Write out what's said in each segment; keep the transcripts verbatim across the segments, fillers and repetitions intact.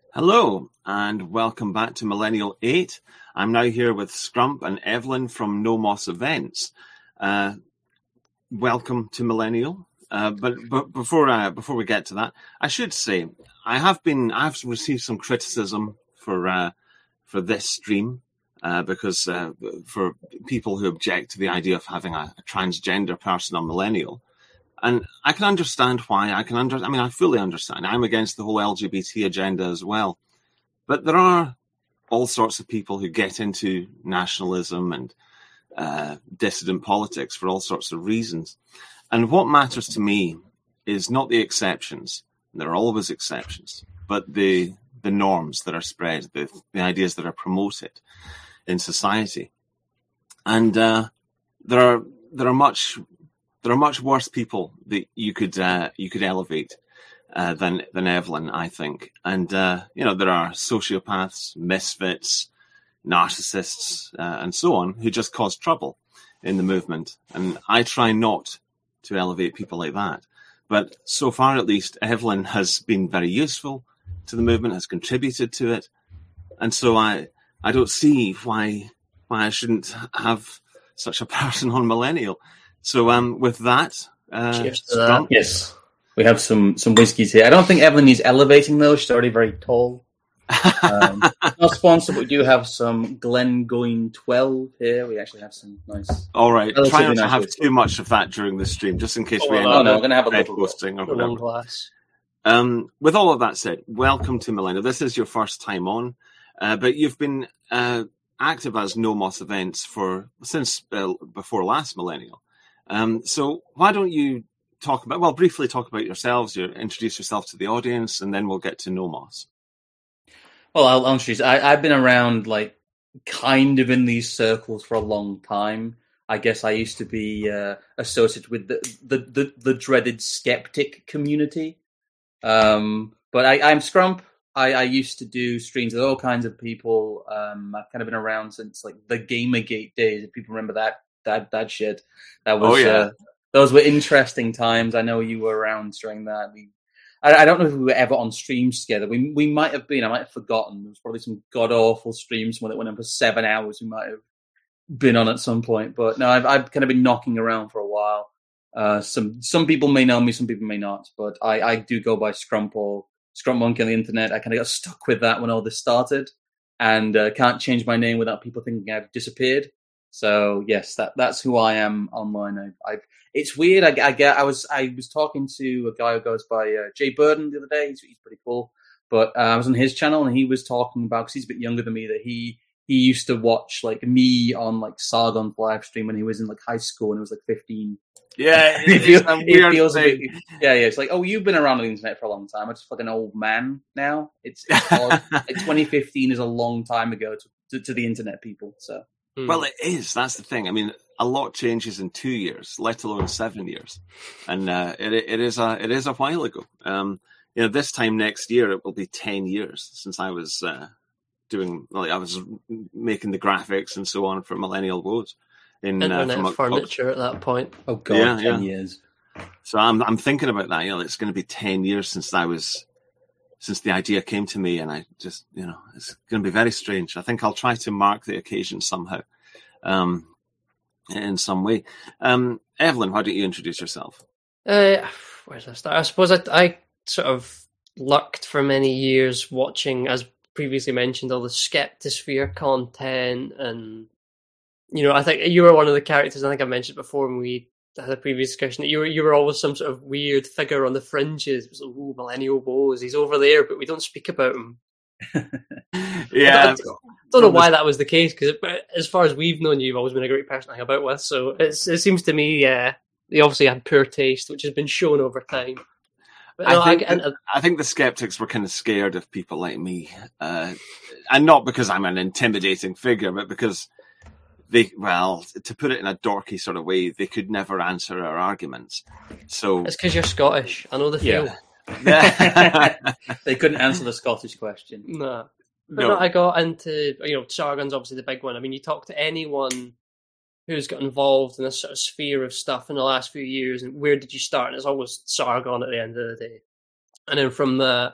Hello, and welcome back to Millennial eight. I'm now here with Scrump and Evelyn from No Moss Events. Uh, welcome to Millennial. Uh, but but before uh, before we get to that, I should say I have been I've received some criticism for uh, for this stream uh, because uh, for people who object to the idea of having a, a transgender person on Millennial. And I can understand why. I can under. I mean, I fully understand. I'm against the whole L G B T agenda as well. But there are all sorts of people who get into nationalism and uh, dissident politics for all sorts of reasons. And what matters to me is not the exceptions. There are always exceptions, but the the norms that are spread, the, the ideas that are promoted in society. And uh, there are there are much. There are much worse people that you could uh, you could elevate uh, than than Evelyn, I think. And uh, you know, there are sociopaths, misfits, narcissists, uh, and so on who just cause trouble in the movement. And I try not to elevate people like that. But so far, at least, Evelyn has been very useful to the movement, has contributed to it, and so I I don't see why why I shouldn't have such a person on Millennial. So, um, with that, uh, cheers to that. Yes, we have some some whiskies here. I don't think Evelyn needs elevating though. She's already very tall. Um, not sponsored, but we do have some Glengoyne twelve here. We actually have some nice. All right, try not nice to have whiskey. Too much of that during the stream, just in case oh, we end no, up no, we're going to have a little posting or one whatever. glass. Um, with all of that said, welcome to Millennial. This is your first time on, uh, but you've been uh, active as No Moss Events for since uh, before last Millennial. Um, so why don't you talk about, well, briefly talk about yourselves, you introduce yourself to the audience, and then we'll get to No Moss. Well, I'll, I'll introduce, I, I've been around, like, kind of in these circles for a long time. I guess I used to be uh, associated with the, the, the, the dreaded skeptic community. Um, but I, I'm Scrump. I, I used to do streams with all kinds of people. Um, I've kind of been around since, like, the Gamergate days, if people remember that. That that shit. That was. Oh, yeah. uh, those were interesting times. I know you were around during that. We, I, I don't know if we were ever on streams together. We we might have been. I might have forgotten. There was probably some god awful streams when it went on for seven hours. We might have been on at some point. But no, I've I've kind of been knocking around for a while. Uh, some some people may know me, some people may not. But I, I do go by Scrump or Scrump Monkey on the internet. I kind of got stuck with that when all this started, and uh, can't change my name without people thinking I've disappeared. So yes, that that's who I am online. I've, I've it's weird. I, I get. I was I was talking to a guy who goes by uh, Jay Burden the other day. He's, he's pretty cool. But uh, I was on his channel and he was talking about, because he's a bit younger than me, that he he used to watch like me on like Sargon's live stream when he was in like high school and he was like fifteen. Yeah, it, feels, it feels a bit, yeah, yeah. It's like, oh, you've been around on the internet for a long time. I'm just like an old man now. It's, it's odd. Like twenty fifteen is a long time ago to, to, to the internet people. So. Well, it is. That's the thing. I mean, a lot changes in two years, let alone seven years, and uh, it it is a it is a while ago. Um, you know, this time next year it will be ten years since I was uh, doing. Like, I was making the graphics and so on for Millennial Woes in internet uh, furniture at that point. Oh god, yeah, ten yeah. years. So I'm I'm thinking about that. You know, it's going to be ten years since I was. Since the idea came to me, and I just, you know, it's going to be very strange. I think I'll try to mark the occasion somehow, um, in some way. Um, Evelyn, why don't you introduce yourself? Uh, where did I start? I suppose I, I sort of lurked for many years watching, as previously mentioned, all the Skeptosphere content. And, you know, I think you were one of the characters, I think I mentioned before when we had a previous discussion, that you were you were always some sort of weird figure on the fringes. It was like, oh, Millennial Woes, he's over there, but we don't speak about him. yeah, I don't, I don't know why that was the case, because as far as we've known you, you've always been a great person to hang about with. So it's, it seems to me, uh, they obviously had poor taste, which has been shown over time. But, no, I, think I, the, I think the skeptics were kind of scared of people like me, uh, and not because I'm an intimidating figure, but because they, well, to put it in a dorky sort of way, they could never answer our arguments. So it's because you're Scottish. I know the feel. Yeah. They couldn't answer the Scottish question. No. But No. no, I got into, you know, Sargon's obviously the big one. I mean, you talk to anyone who's got involved in this sort of sphere of stuff in the last few years, and where did you start? And it's always Sargon at the end of the day. And then from the,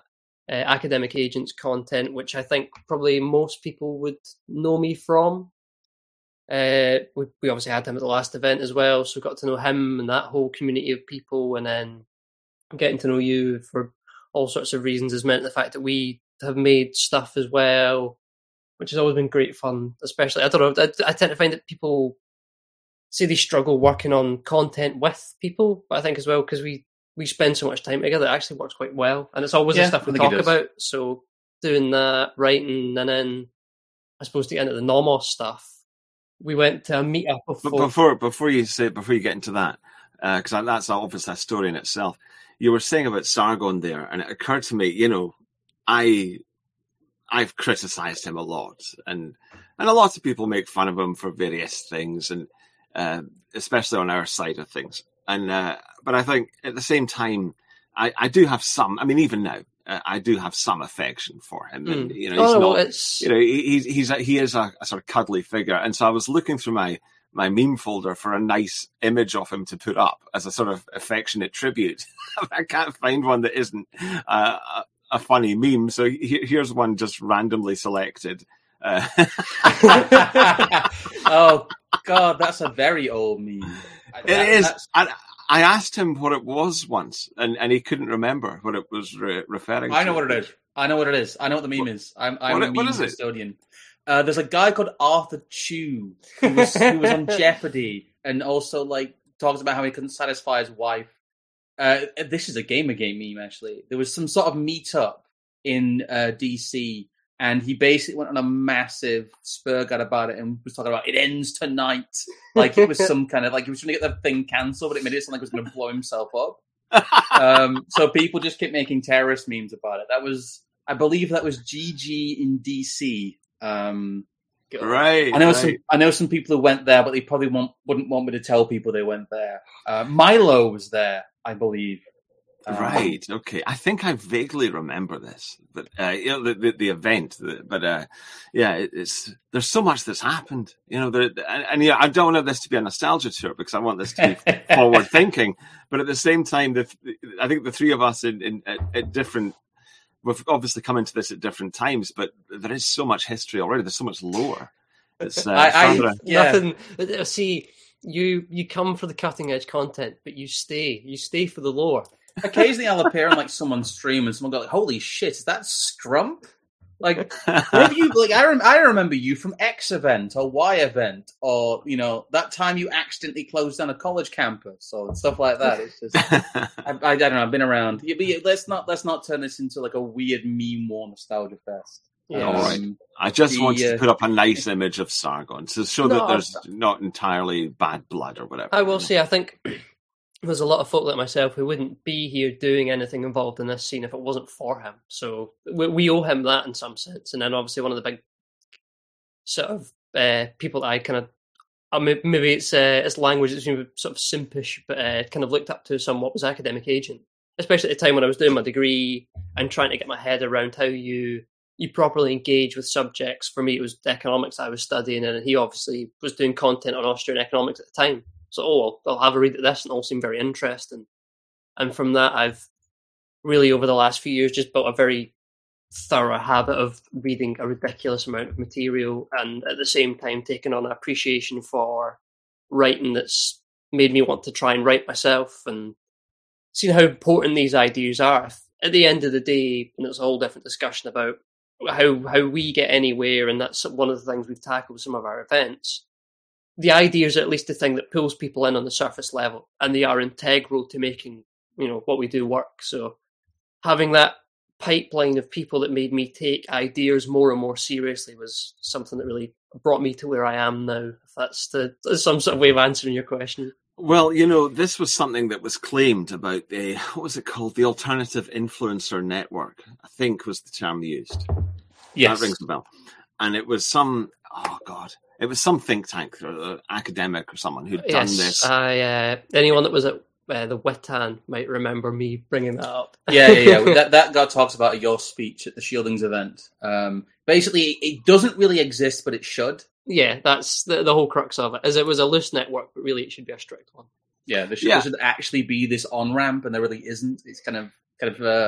uh, Academic Agents content, which I think probably most people would know me from. Uh, we, we obviously had him at the last event as well, so got to know him and that whole community of people, and then getting to know you for all sorts of reasons has meant the fact that we have made stuff as well, which has always been great fun. Especially, I don't know, I, I tend to find that people say they struggle working on content with people, but I think as well, because we, we spend so much time together, it actually works quite well, and it's always Yeah, the stuff I we think talk it does. about. So doing that, writing, and then I suppose to get into the Nomos stuff, we went to a meetup of But folk. before before you say before you get into that, because uh, that's obviously a story in itself. You were saying about Sargon there, and it occurred to me, you know, I I've criticised him a lot, and and a lot of people make fun of him for various things, and uh, especially on our side of things. And uh, but I think at the same time, I, I do have some. I mean, even now, uh, I do have some affection for him. And Mm. you know, he's Oh, not. it's You know, he, he's he's a, he is a, a sort of cuddly figure, and so I was looking through my my meme folder for a nice image of him to put up as a sort of affectionate tribute. I can't find one that isn't uh, a, a funny meme, so he, here's one just randomly selected. Uh, Oh God, that's a very old meme. it That- is. that's- I, I asked him what it was once, and, and he couldn't remember what it was re- referring to. I know what it is. I know what it is. I know what the meme is. I'm, I'm What- a meme what is it? custodian. Uh, there's a guy called Arthur Chu who was, who was on Jeopardy and also like talks about how he couldn't satisfy his wife. Uh, this is a Gamergate meme actually. There was some sort of meetup in uh, D C, and he basically went on a massive spurgat about it and was talking about it ends tonight. Like it was some kind of like he was trying to get the thing cancelled, but it made it sound like he was going to blow himself up. Um, so people just kept making terrorist memes about it. That was, I believe, that was G G in D C. Um, Right. I know right. some. I know some people who went there, but they probably won't, wouldn't want me to tell people they went there. Uh, Milo was there, I believe. Um, Right. Okay. I think I vaguely remember this, but uh, you know the the, the event. But uh, yeah, it, it's there's so much that's happened. You know, there, and, and yeah, I don't want this to be a nostalgia tour because I want this to be forward thinking. But at the same time, the, I think the three of us in, in at, at different. We've obviously come into this at different times, but there is so much history already. There's so much lore. It's uh, I- I- Sandra. Yeah. Nothing. uh, See, you you come for the cutting edge content, but you stay. You stay for the lore. Occasionally, I'll appear on like someone's stream, and someone go like, "Holy shit, is that Scrump?" Like, where have you? Like, I rem- I remember you from X event or Y event, or you know that time you accidentally closed down a college campus or stuff like that. It's just, I, I, I don't know. I've been around. Yeah, but yeah, let's not let's not turn this into like a weird meme war nostalgia fest. Yeah. All right. Um, I just The, wanted uh, to put up a nice image of Sargon to show No, that there's not entirely bad blood or whatever. I will say, I think there's a lot of folk like myself who wouldn't be here doing anything involved in this scene if it wasn't for him. So we, we owe him that in some sense. And then obviously one of the big sort of uh, people that I kind of, uh, may- maybe it's uh, it's language that's maybe sort of simpish, but uh, kind of looked up to somewhat was Academic Agent, especially at the time when I was doing my degree and trying to get my head around how you you properly engage with subjects. For me, it was economics I was studying, and he obviously was doing content on Austrian economics at the time. So, oh, I'll, I'll have a read at this, and it all seemed very interesting. And from that, I've really, over the last few years, just built a very thorough habit of reading a ridiculous amount of material, and at the same time, taking on an appreciation for writing that's made me want to try and write myself, and seeing how important these ideas are. At the end of the day, and it's a whole different discussion about how how we get anywhere, and that's one of the things we've tackled with some of our events. The ideas are at least the thing that pulls people in on the surface level, and they are integral to making, you know, what we do work. So having that pipeline of people that made me take ideas more and more seriously was something that really brought me to where I am now. If that's the that's some sort of way of answering your question. Well, you know, this was something that was claimed about the, what was it called? The Alternative Influencer Network, I think was the term used. yes. That rings a bell. And it was some, oh God, it was some think tank or uh, academic or someone who'd done Yes, this. I, uh, anyone that was at uh, the Witan might remember me bringing that up. yeah, yeah, yeah. that that guy talks about your speech at the Shieldings event. Um, basically, it doesn't really exist, but it should. Yeah, that's the, the whole crux of it. As it was a loose network, but really it should be a strict one. Yeah, there should, Yeah. there should actually be this on ramp, and there really isn't. It's kind of kind of uh,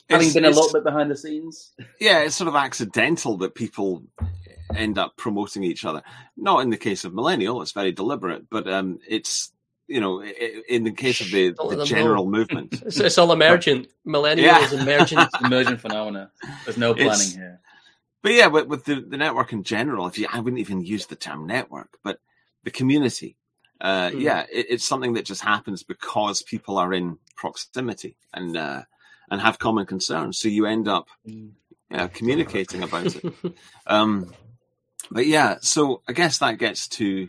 having it's, been a it's, little bit behind the scenes. Yeah, it's sort of accidental that people end up promoting each other. Not in the case of Millennial, it's very deliberate, but um, it's, you know, in the case of the, the general know. movement. It's, it's all emergent. Millennial yeah. is emergent. Emergent phenomena. There's no planning it's, here. But yeah, with, with the, the network in general, if you, I wouldn't even use the term network, but the community, uh, mm. yeah, it, it's something that just happens because people are in proximity and uh, and have common concerns. So you end up mm. yeah, communicating about it. um, but yeah, so I guess that gets to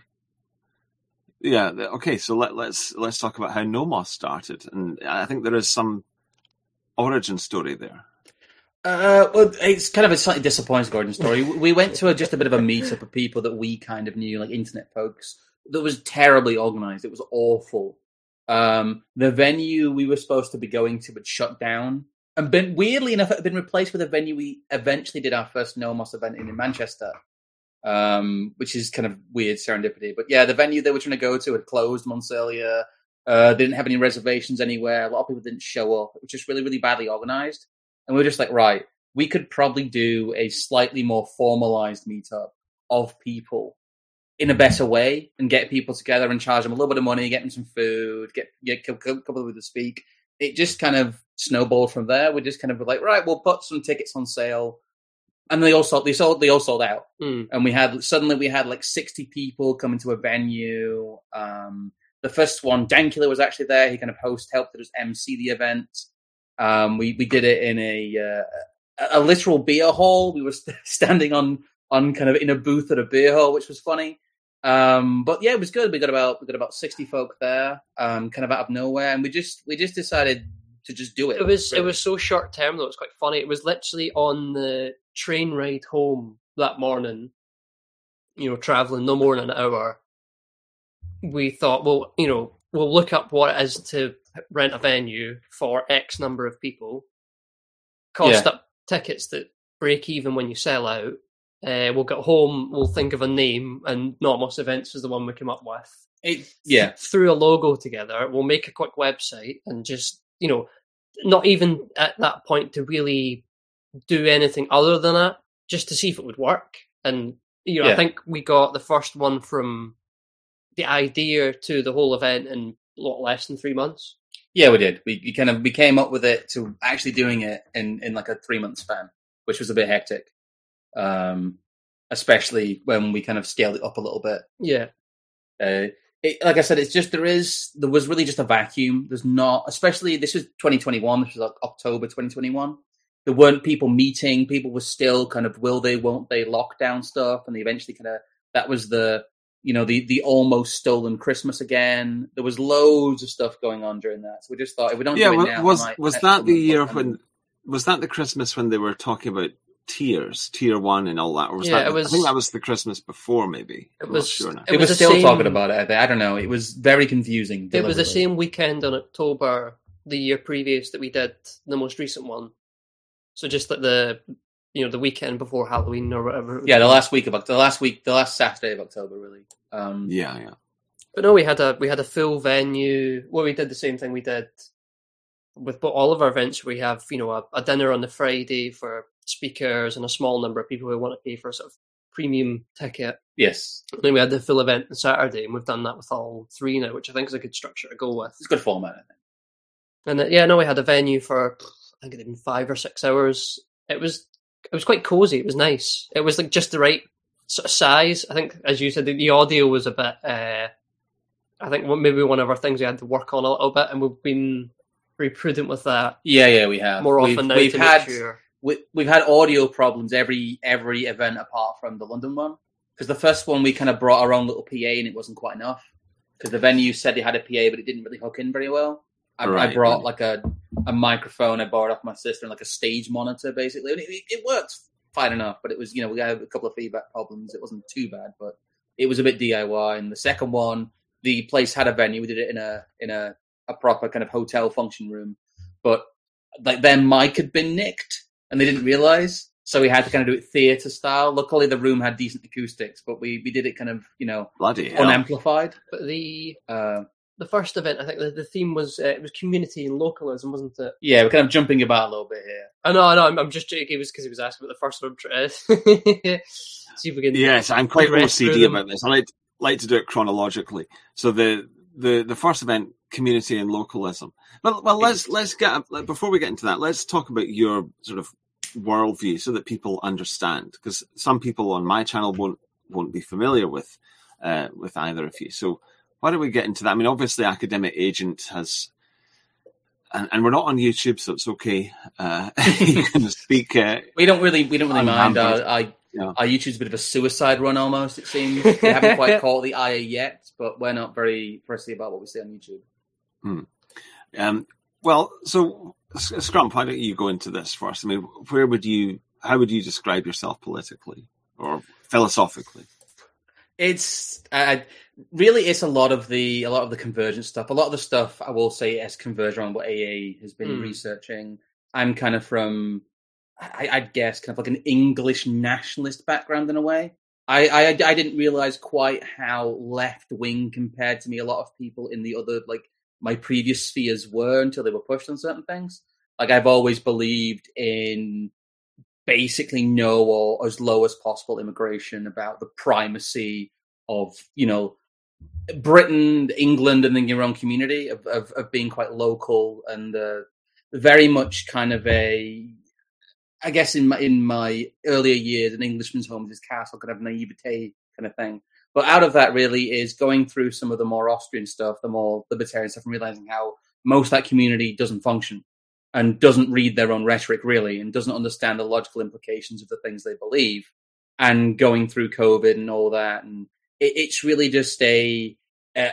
yeah. Okay, so let, let's let's talk about how Nomos started, and I think there is some origin story there. Uh, well, it's kind of a slightly disappointing origin story. We went to a, just a bit of a meetup of people that we kind of knew, like internet folks, that was terribly organized. It was awful. Um, the venue we were supposed to be going to had shut down, and been, weirdly enough, it had been replaced with a venue we eventually did our first Nomos event in in Manchester, um, which is kind of weird serendipity. But yeah, the venue they were trying to go to had closed months earlier. Uh, they didn't have any reservations anywhere. A lot of people didn't show up. It was just really, really badly organized. And we were just like, right, we could probably do a slightly more formalized meetup of people in a better way and get people together and charge them a little bit of money, get them some food, get, get a couple of people to speak. It just kind of snowballed from there. We just kind of were like, right, we'll put some tickets on sale. And they all sold, they sold, they all sold out. Mm. And we had, suddenly we had like sixty people coming to a venue. Um, the first one, Dankula was actually there. He kind of host, helped us M C the event. Um, we, we did it in a, uh, a literal beer hall. We were st- standing on, on kind of in a booth at a beer hall, which was funny. Um, but yeah, it was good. We got about, we got about sixty folk there, um, kind of out of nowhere. And we just, we just decided to just do it. It was, really. It was so short term though. It was quite funny. It was literally on the train ride home that morning, you know, traveling no more than an hour. We thought, well, you know, we'll look up what it is to rent a venue for X number of people, cost yeah. up tickets that break even when you sell out. Uh, we'll get home, we'll think of a name, and Nomos Events is the one we came up with. It, yeah. Threw a logo together, we'll make a quick website, and just, you know, not even at that point to really do anything other than that, just to see if it would work. And, you know, yeah. I think we got the first one from the idea to the whole event in a lot less than three months. Yeah, we did. We, we kind of we came up with it to actually doing it in, in like a three month span, which was a bit hectic, um, especially when we kind of scaled it up a little bit. Yeah. Uh, it, like I said, it's just there is there was really just a vacuum. There's not, especially this was twenty twenty-one. This was like October twenty twenty-one. There weren't people meeting. People were still kind of will they, won't they lockdown stuff, and they eventually kind of that was the. You know, the, the almost stolen Christmas again. There was loads of stuff going on during that. So we just thought, if we don't yeah, do it well, now... was might, was that the year when... Was that the Christmas when they were talking about tiers, tier one and all that? Or was yeah, that it was, I think that was the Christmas before, maybe. I'm it was, not sure now. It, it was, was still same, talking about it. I don't know. It was very confusing. It was the same weekend in October, the year previous, that we did the most recent one. So just like the... You know, the weekend before Halloween or whatever. Yeah, the last week of the last week, the last Saturday of October, really. Um, yeah, yeah. But no, we had a we had a full venue. Well, we did the same thing we did with all of our events. We have, you know, a, a dinner on the Friday for speakers and a small number of people who want to pay for a sort of premium ticket. Yes. And then we had the full event on Saturday, and we've done that with all three now, which I think is a good structure to go with. It's a good format, I think. And then, yeah, no, we had a venue for I think it had been five or six hours. It was. It was quite cozy. It was nice. It was like just the right sort of size. I think, as you said, the, the audio was a bit. Uh, I think maybe one of our things we had to work on a little bit, and we've been very prudent with that. Yeah, yeah, we have more often we've, now. We've to had make sure. we, we've had audio problems every every event apart from the London one, because the first one we kind of brought our own little P A and it wasn't quite enough because the venue said they had a P A but it didn't really hook in very well. I, right, I brought right. like a, a microphone I borrowed off my sister and like a stage monitor basically. And it, it worked fine enough, but it was, you know, we had a couple of feedback problems. It wasn't too bad, but it was a bit D I Y. And the second one, the place had a venue. We did it in a in a, a proper kind of hotel function room, but like their mic had been nicked and they didn't realize. So we had to kind of do it theatre style. Luckily, the room had decent acoustics, but we, we did it kind of, you know, bloody unamplified. But the uh, the first event, I think the, the theme was uh, it was community and localism, wasn't it? Yeah, we're kind of jumping about a little bit here. I know, I know. I'm, I'm just joking. It was because he was asking about the first one. See if we can. Yes, I'm quite O C D them. about this. I like like to do it chronologically. So the the, the first event, community and localism. Well, well, let's let's get before we get into that. Let's talk about your sort of worldview so that people understand, because some people on my channel won't won't be familiar with uh, with either of you. So why don't we get into that? I mean, obviously, Academic Agent has, and, and we're not on YouTube, so it's okay. Uh, you can speak. Uh, we don't really we don't really mind. Our, our, yeah. our YouTube's a bit of a suicide run almost. It seems we haven't quite caught the ire yet, but we're not very pressy about what we see on YouTube. Hmm. Um, well, so Scrump, why don't you go into this first? I mean, where would you, how would you describe yourself politically or philosophically? It's uh, really it's a lot of the a lot of the convergent stuff. A lot of the stuff I will say as converge on what A A has been mm. researching. I'm kind of from, I, I'd guess, kind of like an English nationalist background in a way. I, I I didn't realize quite how left wing compared to me a lot of people in the other like my previous spheres were until they were pushed on certain things. Like I've always believed in basically no or as low as possible immigration, about the primacy of, you know, Britain, England, and then your own community of, of, of being quite local and uh, very much kind of a, I guess in my, in my earlier years, an Englishman's home is his castle, kind of naivete kind of thing. But out of that really is going through some of the more Austrian stuff, the more libertarian stuff, and realizing how most of that community doesn't function and doesn't read their own rhetoric really, and doesn't understand the logical implications of the things they believe, and going through COVID and all that. And it, it's really just a, uh,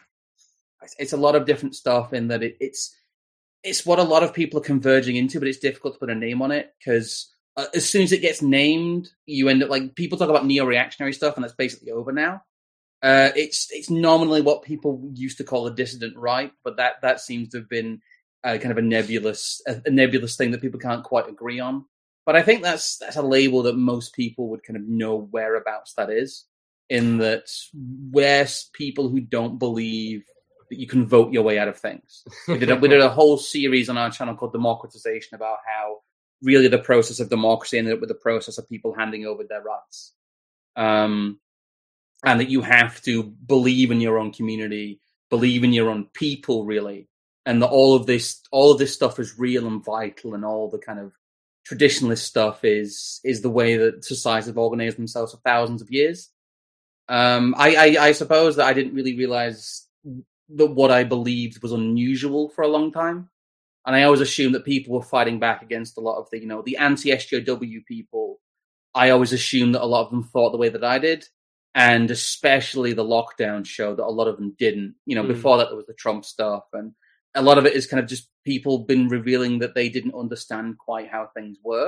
it's a lot of different stuff in that it, it's, it's what a lot of people are converging into, but it's difficult to put a name on it because uh, as soon as it gets named, you end up like people talk about neo-reactionary stuff, and that's basically over now. Uh, it's it's nominally what people used to call the dissident right, but that that seems to have been uh, kind of a nebulous a, a nebulous thing that people can't quite agree on. But I think that's that's a label that most people would kind of know whereabouts that is. In that, where people who don't believe that you can vote your way out of things. We did a, we did a whole series on our channel called Democratization about how really the process of democracy ended up with the process of people handing over their rights. Um, and that you have to believe in your own community, believe in your own people, really. And that all of this, all of this stuff is real and vital, and all the kind of traditionalist stuff is, is the way that societies have organized themselves for thousands of years. Um, I, I, I suppose that I didn't really realize that what I believed was unusual for a long time. And I always assumed that people were fighting back against a lot of the, you know, the anti-S J W people. I always assumed that a lot of them thought the way that I did. And especially the lockdown showed that a lot of them didn't. You know, mm. before that there was the Trump stuff. And a lot of it is kind of just people been revealing that they didn't understand quite how things were.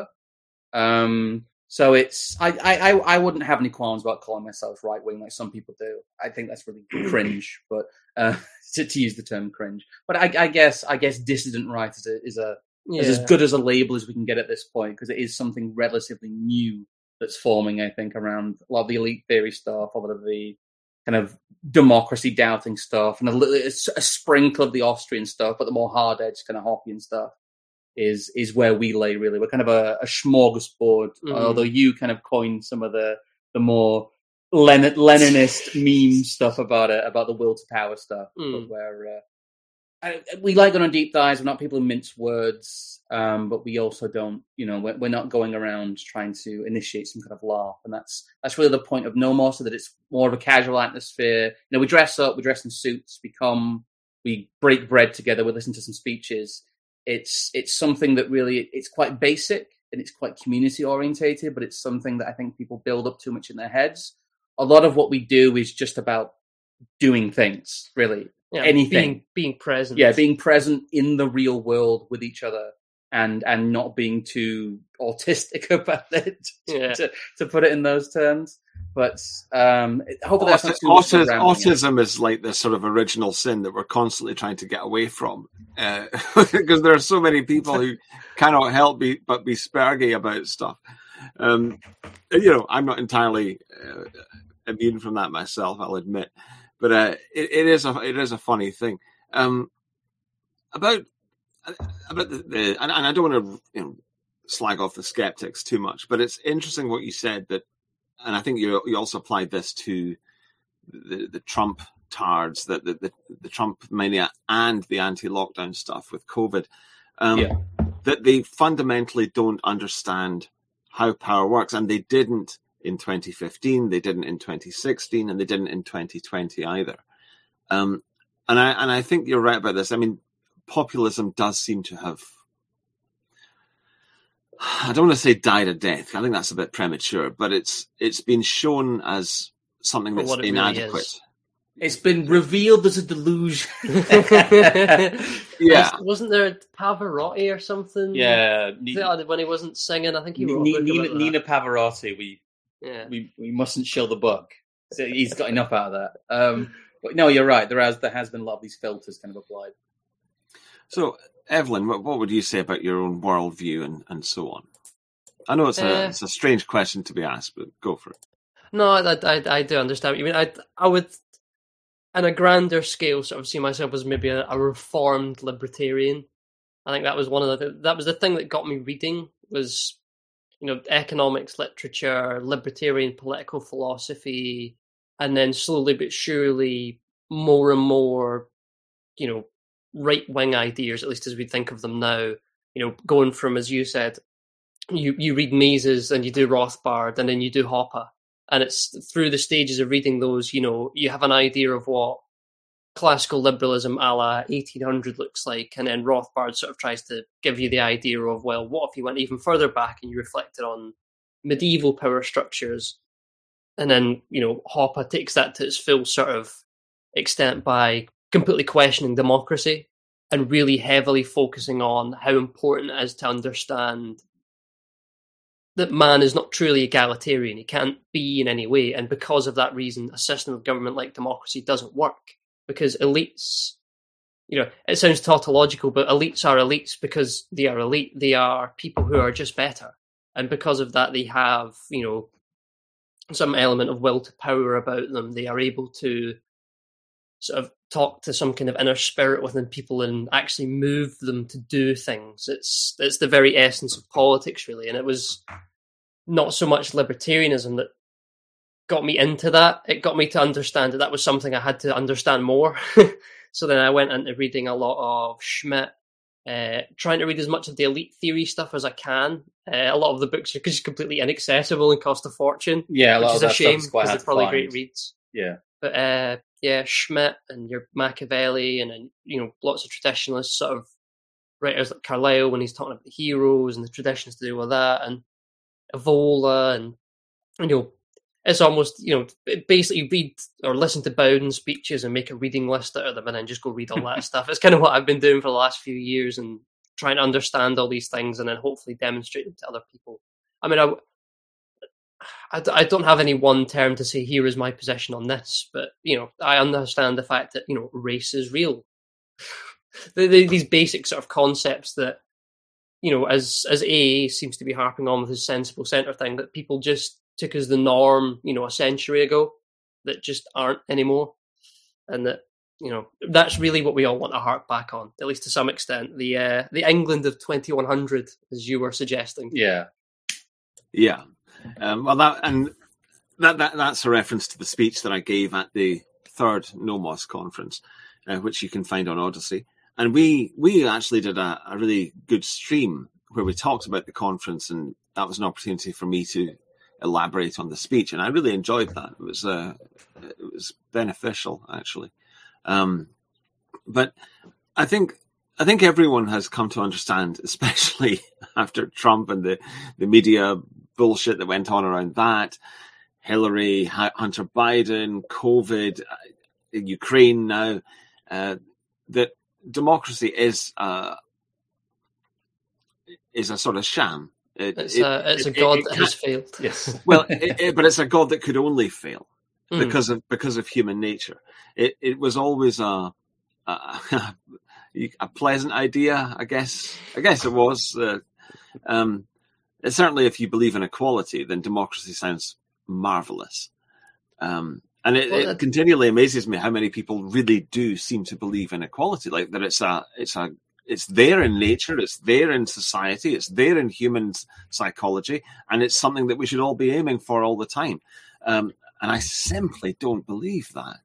Um, so it's, I, I, I wouldn't have any qualms about calling myself right wing like some people do. I think that's really cringe, but uh, to, to use the term cringe. But I, I guess, I guess dissident right is a, is a, yeah. is as good as a label as we can get at this point, because it is something relatively new that's forming, I think, around a lot of the elite theory stuff, a lot of the kind of democracy doubting stuff, and a, little, a sprinkle of the Austrian stuff, but the more hard-edged kind of Hoppian stuff is is where we lay, really. We're kind of a, a smorgasbord, mm. although you kind of coined some of the the more Lenin, Leninist meme stuff about it, about the will to power stuff, mm. where uh, I, we like going on deep dives. We're not people who mince words, um, but we also don't, you know, we're, we're not going around trying to initiate some kind of laugh, and that's that's really the point of No More, so that it's more of a casual atmosphere. You know, we dress up, we dress in suits, we come, we break bread together, we listen to some speeches. It's it's something that really, it's quite basic and it's quite community orientated, but it's something that I think people build up too much in their heads. A lot of what we do is just about doing things, really. Yeah, anything. Being, being present. Yeah, being present in the real world with each other, and and not being too autistic about it, yeah. to, to put it in those terms. But um, hopefully Autis- that's not too much autism, autism is like this sort of original sin that we're constantly trying to get away from, uh, because there are so many people who cannot help be, but be spurgy about stuff. Um, you know, I'm not entirely uh, immune from that myself, I'll admit. but uh, it, it is a it is a funny thing. Um, about about the, the and, and I don't want to you know, slag off the skeptics too much, but it's interesting what you said that, and I think you you also applied this to the the Trump tards, that the, the the Trump mania and the anti-lockdown stuff with COVID, um, yeah. that they fundamentally don't understand how power works, and they didn't in twenty fifteen, they didn't in twenty sixteen, and they didn't in twenty twenty either. Um, and I and I think you're right about this. I mean, populism does seem to have, I don't want to say died a death. I think that's a bit premature, but it's it's been shown as something that's inadequate. Really it's been revealed as a delusion. Yeah. Wasn't there Pavarotti or something? Yeah. Nina, when he wasn't singing, I think he wrote Nina, a book Nina, about Nina Pavarotti, we, yeah. we we mustn't show the book. So he's got enough out of that. Um, but no, you're right. There has there has been a lot of these filters kind of applied. So, Evelyn, what, what would you say about your own worldview and, and so on? I know it's a uh, it's a strange question to be asked, but go for it. No, I, I, I do understand what you mean. I, I would, on a grander scale, sort of see myself as maybe a, a reformed libertarian. I think that was one of the that was the thing that got me reading was, you know, economics, literature, libertarian political philosophy, and then slowly but surely more and more, you know, right wing ideas, at least as we think of them now. You know, going from, as you said, you you read Mises and you do Rothbard and then you do Hoppe. And it's through the stages of reading those, you know, you have an idea of what classical liberalism a la eighteen hundred looks like. And then Rothbard sort of tries to give you the idea of, well, what if you went even further back and you reflected on medieval power structures? And then, you know, Hoppe takes that to its full sort of extent by completely questioning democracy and really heavily focusing on how important it is to understand that man is not truly egalitarian. He can't be in any way. And because of that reason, a system of government like democracy doesn't work. Because elites, you know, it sounds tautological, but elites are elites because they are elite. They are people who are just better. And because of that, they have, you know, some element of will to power about them. They are able to sort of talk to some kind of inner spirit within people and actually move them to do things. It's it's the very essence of politics, really. And it was not so much libertarianism that got me into that. It got me to understand that that was something I had to understand more. So then I went into reading a lot of Schmitt, uh, trying to read as much of the elite theory stuff as I can. Uh, a lot of the books are just completely inaccessible and cost a fortune. Yeah, a lot which of is that a shame because they're probably great reads. Yeah. But uh, yeah, Schmitt and your Machiavelli and, and you know, lots of traditionalist sort of writers like Carlyle when he's talking about the heroes and the traditions to do with that, and Evola, and you know, it's almost, you know, basically read or listen to Bowden speeches and make a reading list out of them and then just go read all that stuff. It's kind of what I've been doing for the last few years and trying to understand all these things and then hopefully demonstrate them to other people. I mean, I, I, I don't have any one term to say here is my position on this, but, you know, I understand the fact that, you know, race is real. the, the, these basic sort of concepts that, you know, as as A A seems to be harping on with his sensible centre thing, that people just took as the norm, you know, a century ago, that just aren't anymore. And that, you know, that's really what we all want to hark back on, at least to some extent. The uh, the England of twenty-one hundred, as you were suggesting. Yeah. Yeah. Um, well, that and that, that that's a reference to the speech that I gave at the third Nomos conference, uh, which you can find on Odyssey. And we we actually did a, a really good stream where we talked about the conference, and that was an opportunity for me to elaborate on the speech, and I really enjoyed that. It was uh, it was beneficial, actually. Um, but I think I think everyone has come to understand, especially after Trump and the, the media bullshit that went on around that, Hillary, Hunter Biden, COVID, Ukraine now, uh, that democracy is uh, is a sort of sham. It, it's it, a it's it, a god it, it that has failed. Yes. Well, it, it, but it's a god that could only fail mm. because of because of human nature. It it was always a a, a pleasant idea, I guess. I guess it was. Uh, um, certainly, if you believe in equality, then democracy sounds marvelous. Um, And it, Well, it continually amazes me how many people really do seem to believe in equality, like that it's a, it's a, it's there in nature, it's there in society, it's there in human psychology, and it's something that we should all be aiming for all the time. Um, and I simply don't believe that.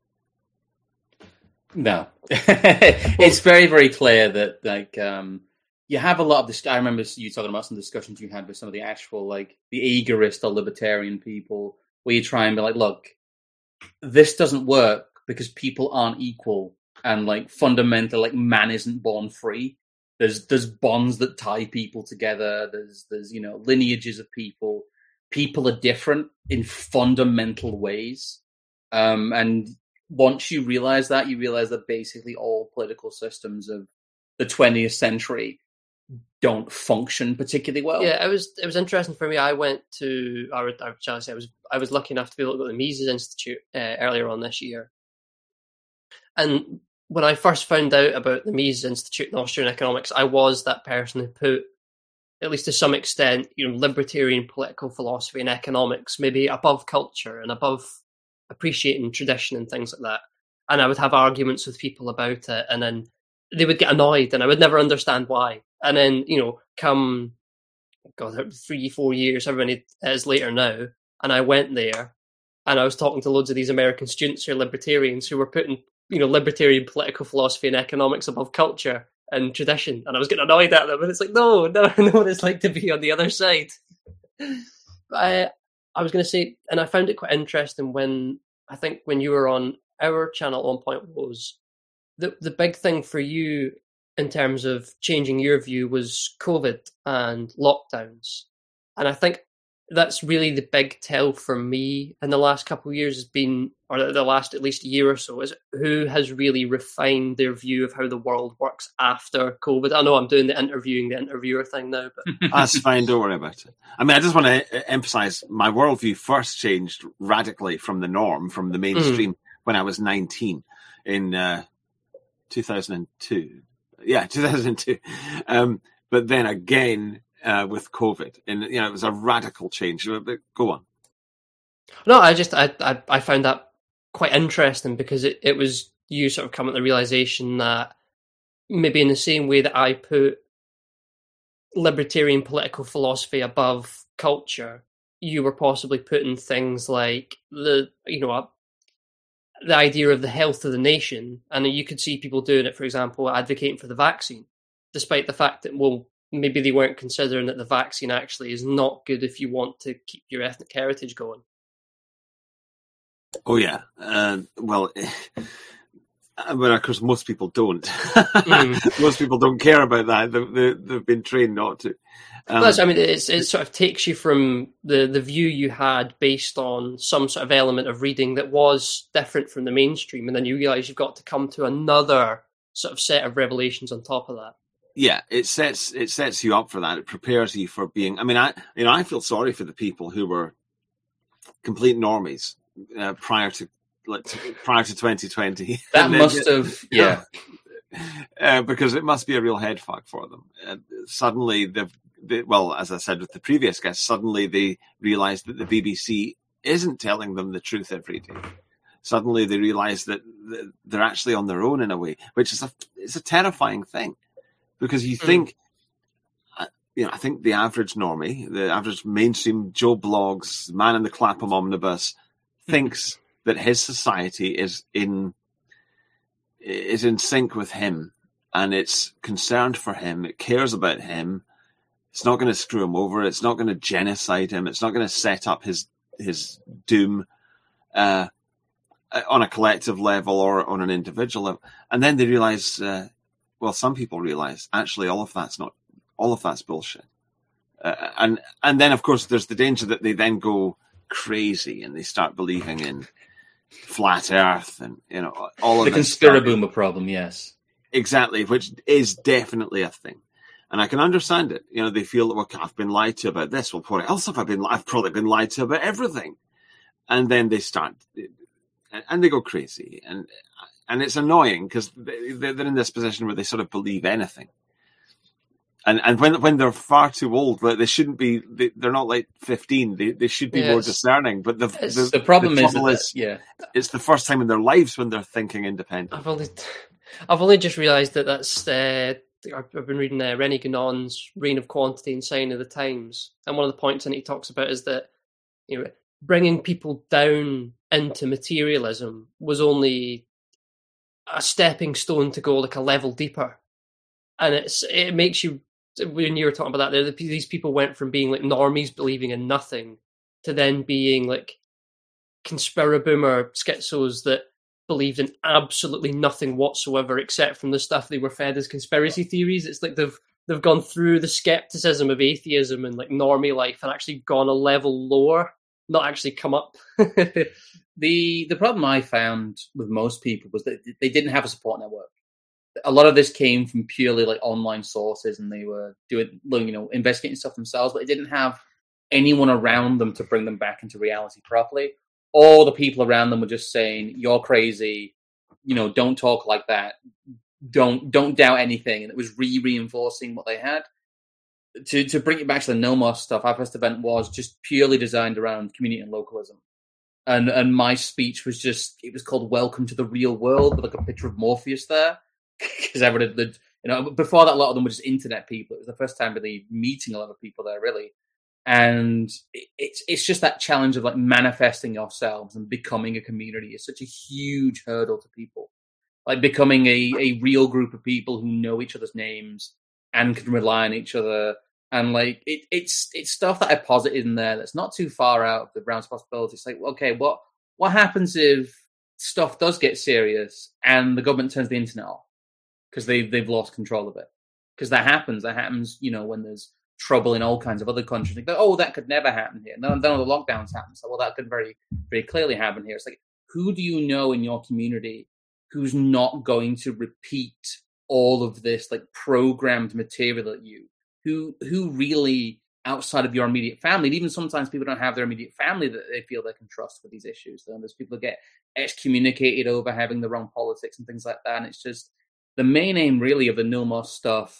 No, it's very, very clear that like um, you have a lot of this. I remember you talking about some discussions you had with some of the actual like the egoist or libertarian people, where you try and be like, look, this doesn't work because people aren't equal, and like fundamental, like man isn't born free. There's there's bonds that tie people together. There's there's you know lineages of people. People are different in fundamental ways, um, and once you realize that, you realize that basically all political systems of the twentieth century don't function particularly well. Yeah, it was it was interesting for me. I went to, I would, I would say, I was I was lucky enough to be able to go to the Mises Institute uh, earlier on this year. And when I first found out about the Mises Institute in Austrian economics, I was that person who put, at least to some extent, you know, libertarian political philosophy and economics maybe above culture and above appreciating tradition and things like that. And I would have arguments with people about it, and then they would get annoyed, and I would never understand why. And then, you know, come, God, three, four years, however many it is later now, and I went there, and I was talking to loads of these American students who are libertarians who were putting, you know, libertarian political philosophy and economics above culture and tradition, and I was getting annoyed at them, and it's like, no, no, I know what it's like to be on the other side. But I, I was going to say, and I found it quite interesting when, I think when you were on our channel at one point, was the the big thing for you in terms of changing your view was COVID and lockdowns. And I think that's really the big tell for me in the last couple of years has been, or the last at least a year or so, is who has really refined their view of how the world works after COVID. I know I'm doing the interviewing the interviewer thing now, but that's fine. Don't worry about it. I mean, I just want to emphasize my worldview first changed radically from the norm, from the mainstream, mm. when I was nineteen in uh, two thousand two. Yeah, two thousand two. Um, but then again, Uh, with COVID, and you know, it was a radical change. But go on. No, I just I, I I found that quite interesting because it, it was you sort of come at the realization that maybe in the same way that I put libertarian political philosophy above culture, you were possibly putting things like the you know uh, the idea of the health of the nation, and you could see people doing it, for example, advocating for the vaccine, despite the fact that well. Maybe they weren't considering that the vaccine actually is not good if you want to keep your ethnic heritage going. Oh, yeah. Uh, well, but of course, most people don't. Mm. Most people don't care about that. They, they, they've been trained not to. Um, That's, I mean, it's, it sort of takes you from the, the view you had based on some sort of element of reading that was different from the mainstream, and then you realise you've got to come to another sort of set of revelations on top of that. Yeah, it sets it sets you up for that. It prepares you for being. I mean, I you know I feel sorry for the people who were complete normies uh, prior to like prior to twenty twenty. That must then, have yeah, uh, because it must be a real head fuck for them. Uh, suddenly, they've they, well, as I said with the previous guest, suddenly they realised that the B B C isn't telling them the truth every day. Suddenly, they realise that they're actually on their own in a way, which is a it's a terrifying thing. Because you think, mm. you know, I think the average normie, the average mainstream Joe Blogs, man in the Clapham omnibus, thinks that his society is in is in sync with him, and it's concerned for him. It cares about him. It's not going to screw him over. It's not going to genocide him. It's not going to set up his his doom uh, on a collective level or on an individual level. And then they realize. Uh, Well, some people realize actually all of that's not, all of that's bullshit. Uh, and and then, of course, there's the danger that they then go crazy and they start believing in flat Earth and, you know, all of the conspiraboomer problem, yes. Exactly, which is definitely a thing. And I can understand it. You know, they feel that, well, I've been lied to about this. Well, what else have I been, I've probably been lied to about everything. And then they start, and they go crazy. And And it's annoying because they're in this position where they sort of believe anything. And and when when they're far too old, like they shouldn't be. They, they're not like fifteen. They they should be Yeah, more it's- discerning. But the the, The problem the is, trouble that, is, yeah, it's the first time in their lives when they're thinking independent. I've only, I've only just realised that that's. Uh, I've I've been reading uh, René Guénon's Reign of Quantity and Sign of the Times, and one of the points in it he talks about is that, you know, bringing people down into materialism was only a stepping stone to go like a level deeper, and it's it makes you, when you were talking about that, there these people went from being like normies believing in nothing to then being like conspiraboomer schizos that believed in absolutely nothing whatsoever except from the stuff they were fed as conspiracy theories. It's like they've they've gone through the skepticism of atheism and like normie life and actually gone a level lower, not actually come up. the the problem I found with most people was that they didn't have a support network. A lot of this came from purely like online sources, and they were doing, you know, investigating stuff themselves, but they didn't have anyone around them to bring them back into reality properly. All the people around them were just saying, "You're crazy, you know, don't talk like that, don't don't doubt anything," and it was re-reinforcing what they had. To to bring it back to the Nomos stuff, our first event was just purely designed around community and localism, and and my speech was just, it was called "Welcome to the Real World" with like a picture of Morpheus there, because everyone had, you know, before that a lot of them were just internet people. It was the first time really meeting a lot of people there, really. And it's it's just that challenge of like manifesting yourselves and becoming a community is such a huge hurdle to people. Like becoming a, a real group of people who know each other's names and can rely on each other. And like it, it's it's stuff that I posited in there that's not too far out of the realms of possibility. It's like, okay, what what happens if stuff does get serious and the government turns the internet off because they they've lost control of it? Because that happens. That happens, you know, when there's trouble in all kinds of other countries. Like, oh, that could never happen here. None, none of the lockdowns happen. So, well, that could very, very clearly happen here. It's like, who do you know in your community who's not going to repeat all of this like programmed material at you? Who, who really, outside of your immediate family, and even sometimes people don't have their immediate family that they feel they can trust for these issues. And there's people that get excommunicated over having the wrong politics and things like that. And it's just the main aim, really, of the Nomos stuff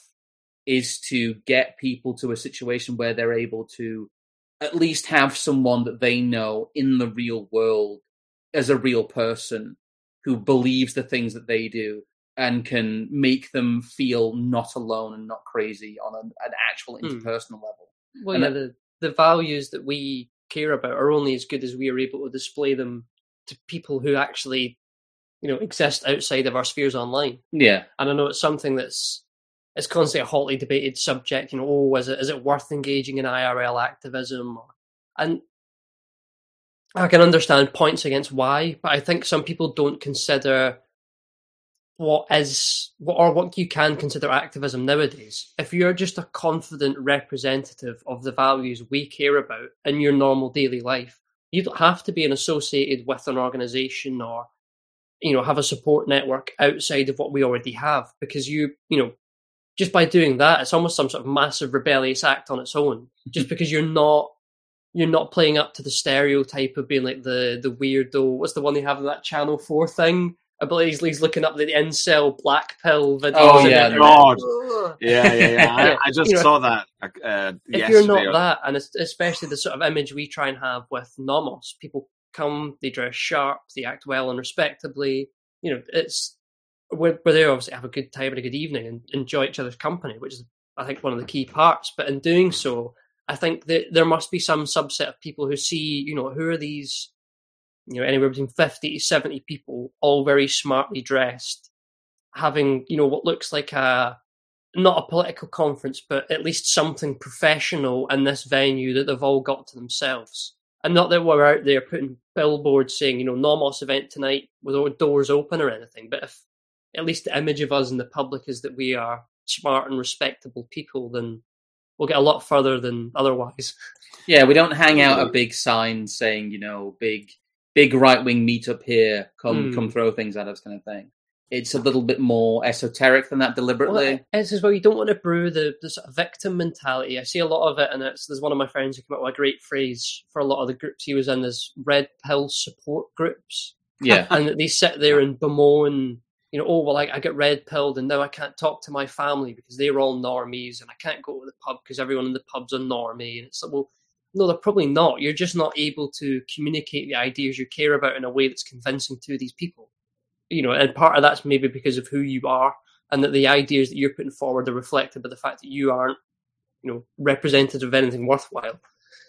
is to get people to a situation where they're able to at least have someone that they know in the real world as a real person who believes the things that they do and can make them feel not alone and not crazy on an, an actual interpersonal hmm. level. Well, and yeah, that, the, the values that we care about are only as good as we are able to display them to people who actually, you know, exist outside of our spheres online. Yeah. And I know it's something that's It's constantly a hotly debated subject. You know, oh, is it is it worth engaging in I R L activism? And I can understand points against why, but I think some people don't consider what is what or what you can consider activism nowadays. If you're just a confident representative of the values we care about in your normal daily life, you don't have to be an associated with an organization or, you know, have a support network outside of what we already have, because you, you know, just by doing that, it's almost some sort of massive rebellious act on its own. Just because you're not you're not playing up to the stereotype of being like the the weirdo. What's the one they have in that Channel Four thing? I believe he's, he's looking up the incel black pill videos. Oh yeah, God. yeah, yeah, yeah. I, I just you know, saw that. Uh, if you're not that, and especially the sort of image we try and have with Nomos, people come, they dress sharp, they act well and respectably. You know, it's. We're, we're there obviously have a good time and a good evening and enjoy each other's company, which is, I think, one of the key parts. But in doing so, I think that there must be some subset of people who see, you know, who are these, you know, anywhere between fifty to seventy people, all very smartly dressed, having, you know, what looks like a, not a political conference, but at least something professional in this venue that they've all got to themselves. And not that we're out there putting billboards saying, you know, Nomos event tonight with our doors open or anything, but if at least the image of us in the public is that we are smart and respectable people, then we'll get a lot further than otherwise. Yeah, we don't hang out a big sign saying, you know, big big right-wing meetup here, come mm. come throw things at us kind of thing. It's a little bit more esoteric than that deliberately. Well, it's as well, you don't want to brew the, the sort of victim mentality. I see a lot of it, and it's, there's one of my friends who came up with a great phrase for a lot of the groups he was in, as red pill support groups. Yeah. And that they sit there and bemoan you know, oh, well, I, I get red pilled and now I can't talk to my family because they're all normies, and I can't go to the pub because everyone in the pub's a normie. And it's like, well, no, they're probably not. You're just not able to communicate the ideas you care about in a way that's convincing to these people. You know, and part of that's maybe because of who you are, and that the ideas that you're putting forward are reflected by the fact that you aren't, you know, representative of anything worthwhile.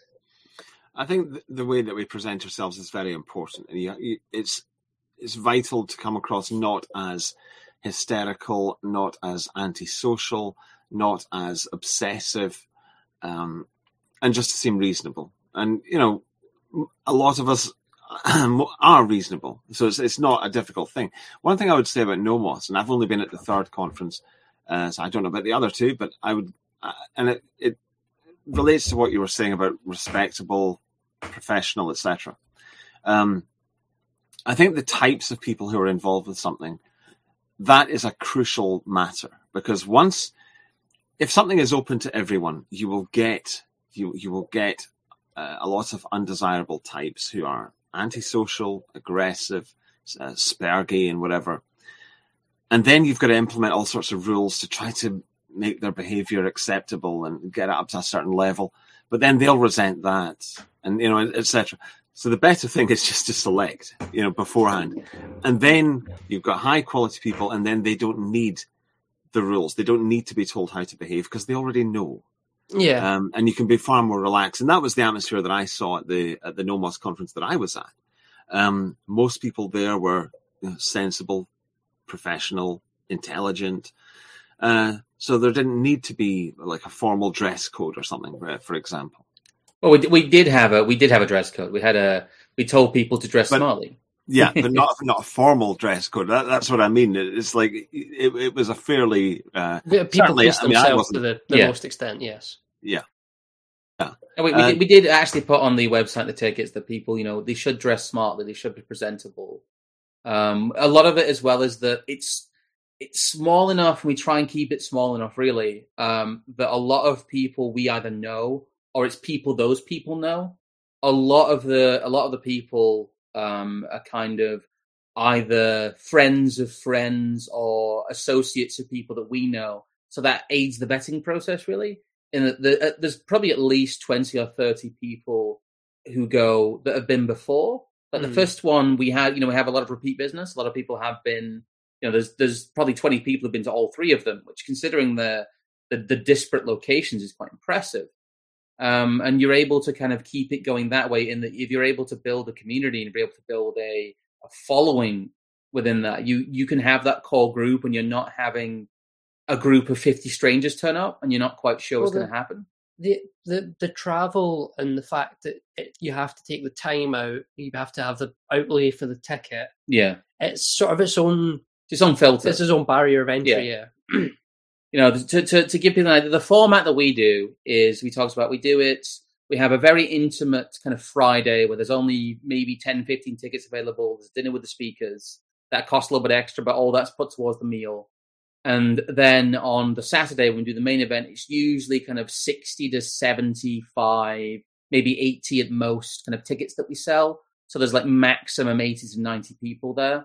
I think the way that we present ourselves is very important. And you, it's it's vital to come across not as hysterical, not as antisocial, not as obsessive, um, and just to seem reasonable. And, you know, a lot of us are reasonable, so it's, it's not a difficult thing. One thing I would say about Nomos, and I've only been at the third conference, uh, so I don't know about the other two, but I would, uh, and it, it relates to what you were saying about respectable, professional, et cetera. Um, I think the types of people who are involved with something, that is a crucial matter, because once, if something is open to everyone, you will get you you will get uh, a lot of undesirable types who are antisocial, aggressive, uh, spergy, and whatever. And then you've got to implement all sorts of rules to try to make their behavior acceptable and get it up to a certain level. But then they'll resent that, and, you know, et cetera. So the better thing is just to select, you know, beforehand. And then you've got high quality people, and then they don't need the rules. They don't need to be told how to behave because they already know. Yeah. Um, and you can be far more relaxed. And that was the atmosphere that I saw at the at the Nomos conference that I was at. Um, most people there were, you know, sensible, professional, intelligent. Uh, so there didn't need to be like a formal dress code or something, for example. Well, we we did have a we did have a dress code. We had a we told people to dress But, smartly. Yeah, but not not a formal dress code. That, that's what I mean. It's like it, it was a fairly uh, people police I mean, themselves to the, the yeah. most extent. Yes. Yeah. Yeah. And we we, uh, did, we did actually put on the website the tickets that people, you know, they should dress smartly. They should be presentable. Um, a lot of it as well is that it's it's small enough, and we try and keep it small enough, really, um, that a lot of people we either know or it's people those people know. A lot of the a lot of the people um, are kind of either friends of friends or associates of people that we know. So that aids the vetting process, really. In the, the, uh, there's probably at least twenty or thirty people who go that have been before. But mm. the first one we had, you know, we have a lot of repeat business. A lot of people have been, you know, there's there's probably twenty people who've been to all three of them, which, considering the the, the disparate locations, is quite impressive. Um, and you're able to kind of keep it going that way. In that, if you're able to build a community and be able to build a, a following within that, you you can have that core group, and you're not having a group of fifty strangers turn up, and you're not quite sure well, what's going to happen. The, the the travel and the fact that it, you have to take the time out, you have to have the outlay for the ticket. Yeah, it's sort of its own its own filter. It's its own barrier of entry. Yeah. yeah. You know, to, to to give people an idea, the format that we do is we talked about. We do it. We have a very intimate kind of Friday where there's only maybe ten, fifteen tickets available. There's dinner with the speakers that costs a little bit extra, but all that's put towards the meal. And then on the Saturday, when we do the main event, it's usually kind of sixty to seventy-five, maybe eighty at most kind of tickets that we sell. So there's like maximum eighty to ninety people there.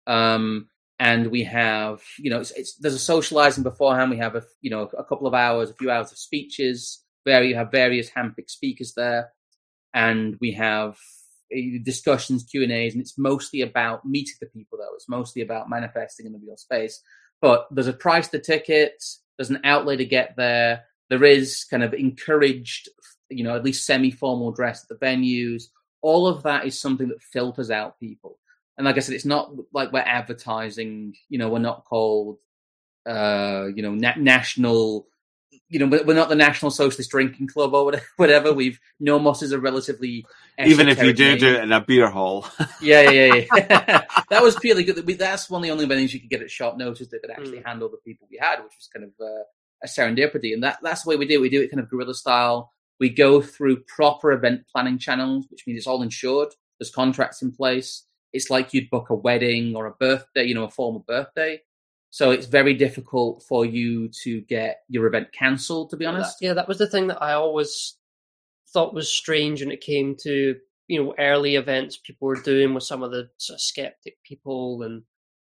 Um, and we have, you know, it's, it's, there's a socializing beforehand. We have, a, you know, a couple of hours, a few hours of speeches where you have various handpicked speakers there. And we have discussions, Q and A's, and it's mostly about meeting the people, though. It's mostly about manifesting in the real space. But there's a price to tickets. There's an outlay to get there. There is kind of encouraged, you know, at least semi-formal dress at the venues. All of that is something that filters out people. And like I said, it's not like we're advertising. You know, we're not called, uh, you know, na- national. You know, we're not the National Socialist Drinking Club or whatever. We've Nomos is a relatively even if you do name. do it in a beer hall. yeah, yeah, yeah. yeah. That was purely good. That's one of the only venues you could get at short notice that could actually mm. handle the people we had, which was kind of uh, a serendipity. And that, that's the way we do it. We do it kind of guerrilla style. We go through proper event planning channels, which means it's all insured. There's contracts in place. It's like you'd book a wedding or a birthday, you know, a formal birthday. So it's very difficult for you to get your event cancelled, to be honest. Yeah, that was the thing that I always thought was strange when it came to, you know, early events people were doing with some of the sort of skeptic people. And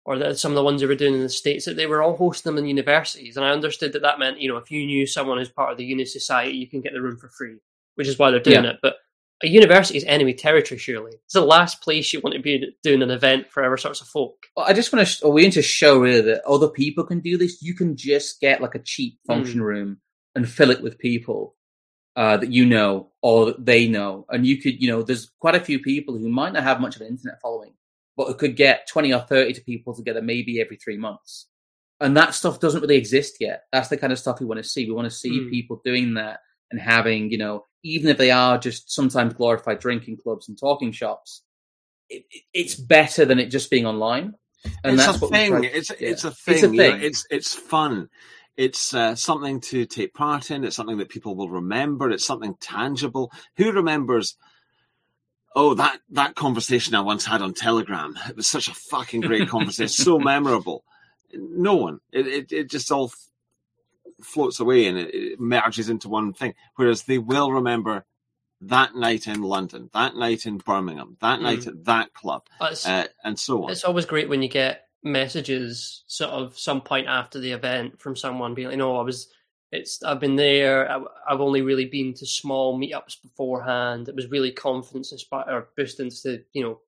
or the, some of the ones they were doing in the States, that they were all hosting them in universities. And I understood that that meant, you know, if you knew someone who's part of the uni society, you can get the room for free, which is why they're doing yeah. it. But a university is enemy territory, surely. It's the last place you want to be doing an event for our sorts of folk. Well, I just want to, we want to show really that other people can do this. You can just get like a cheap function mm. room and fill it with people uh, that you know or that they know. And you could, you know, there's quite a few people who might not have much of an internet following, but who could get twenty or thirty to people together maybe every three months. And that stuff doesn't really exist yet. That's the kind of stuff we want to see. We want to see mm. people doing that and having, you know, even if they are just sometimes glorified drinking clubs and talking shops, it, it, it's better than it just being online. And it's that's a what thing. Try, it's, yeah. it's a thing. It's a thing. You know, it's, it's fun. It's uh, something to take part in. It's something that people will remember. It's something tangible. Who remembers, oh, that, that conversation I once had on Telegram? It was such a fucking great conversation. So memorable. No one. It, it, it just all floats away and it, it merges into one thing. Whereas they will remember that night in London, that night in Birmingham, that mm. night at that club, uh, and so on. It's always great when you get messages sort of some point after the event from someone being like, no, I was, it's, I've been there. I, I've only really been to small meetups beforehand. It was really confidence inspired or boosting to, you know,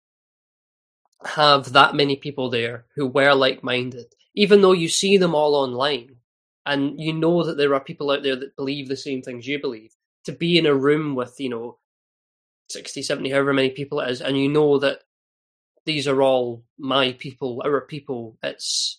have that many people there who were like-minded, even though you see them all online. And you know that there are people out there that believe the same things you believe. To be in a room with, you know, sixty, seventy, however many people it is, and you know that these are all my people, our people, it's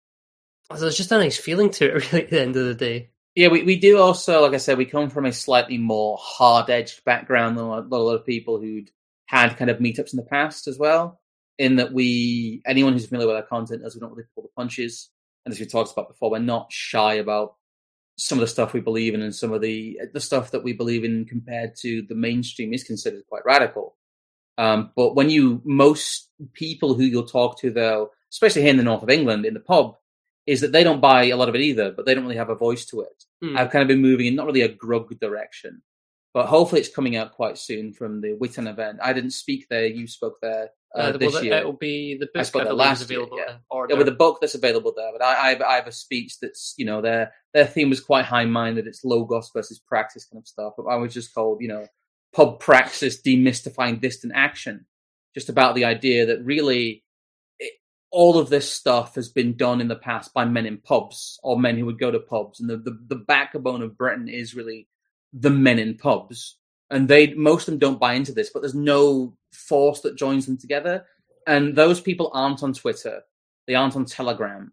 there's just a nice feeling to it, really, at the end of the day. Yeah, we, we do also, like I said, we come from a slightly more hard-edged background than a lot, a lot of people who'd had kind of meetups in the past as well, in that we, anyone who's familiar with our content knows we don't really pull the punches. And as we talked about before, we're not shy about some of the stuff we believe in, and some of the the stuff that we believe in compared to the mainstream is considered quite radical. Um, but when you, most people who you'll talk to, though, especially here in the north of England, in the pub, is that they don't buy a lot of it either, but they don't really have a voice to it. Mm. I've kind of been moving in not really a grug direction, but hopefully it's coming out quite soon from the Witten event. I didn't speak there, you spoke there uh, uh, this well, year. It'll be the book I spoke there last available year, yeah. There, yeah, with the book that's available there. But I, I, have, I have a speech that's, you know, their their theme was quite high-minded. It's logos versus praxis kind of stuff. But I was just called, you know, pub praxis, demystifying distant action. Just about the idea that really it, all of this stuff has been done in the past by men in pubs or men who would go to pubs. And the, the, the backbone of Britain is really the men in pubs. And they, most of them don't buy into this, but there's no force that joins them together. And those people aren't on Twitter. They aren't on Telegram.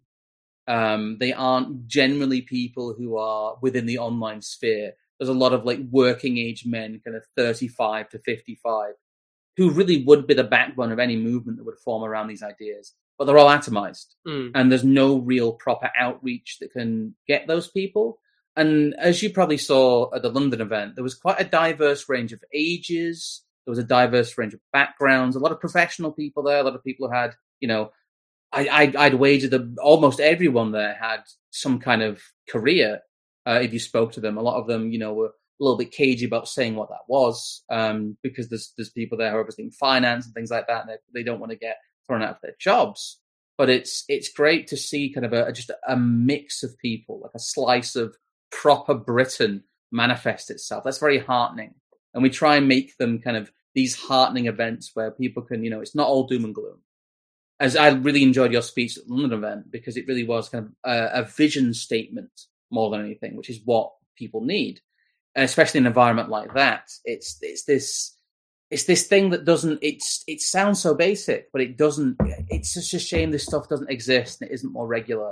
Um, they aren't generally people who are within the online sphere. There's a lot of like working age men, kind of thirty-five to fifty-five, who really would be the backbone of any movement that would form around these ideas. But they're all atomized. Mm. And there's no real proper outreach that can get those people. And as you probably saw at the London event, there was quite a diverse range of ages. There was a diverse range of backgrounds, a lot of professional people there, a lot of people who had, you know, I, I, I'd wager that almost everyone there had some kind of career. Uh, if you spoke to them, a lot of them, you know, were a little bit cagey about saying what that was, um, because there's there's people there who are obviously in finance and things like that, and they, they don't want to get thrown out of their jobs. But it's it's great to see kind of a just a mix of people, like a slice of proper Britain manifest itself. That's very heartening. And we try and make them kind of these heartening events where people can, you know, it's not all doom and gloom. As I really enjoyed your speech at the London event, because it really was kind of a, a vision statement more than anything, which is what people need. And especially in an environment like that, it's it's this it's this thing that doesn't, it's it sounds so basic, but it doesn't, it's just a shame this stuff doesn't exist and it isn't more regular.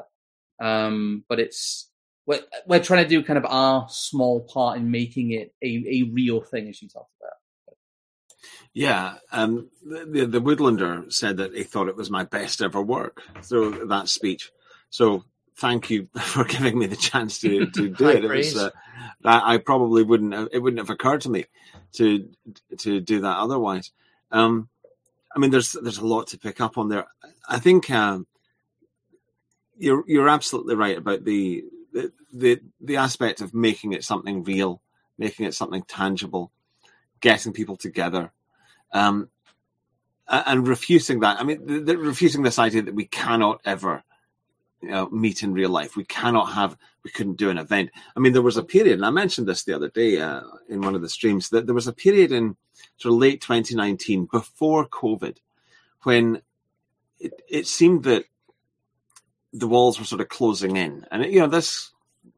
Um, but it's, We're, we're trying to do kind of our small part in making it a, a real thing, as you talked about. Yeah, um, the, the Woodlander said that he thought it was my best ever work through that speech. So thank you for giving me the chance to, to do it. It was, uh, I probably wouldn't have, it wouldn't have occurred to me to to do that otherwise. Um, I mean, there's there's a lot to pick up on there. I think um, you're you're absolutely right about the. The, the the aspect of making it something real, making it something tangible, getting people together. Um, and refuting that. I mean, the, the, refuting this idea that we cannot ever, you know, meet in real life. We cannot have, we couldn't do an event. I mean, there was a period, and I mentioned this the other day uh, in one of the streams, that there was a period in sort of late twenty nineteen, before COVID, when it, it seemed that the walls were sort of closing in. And, you know, this,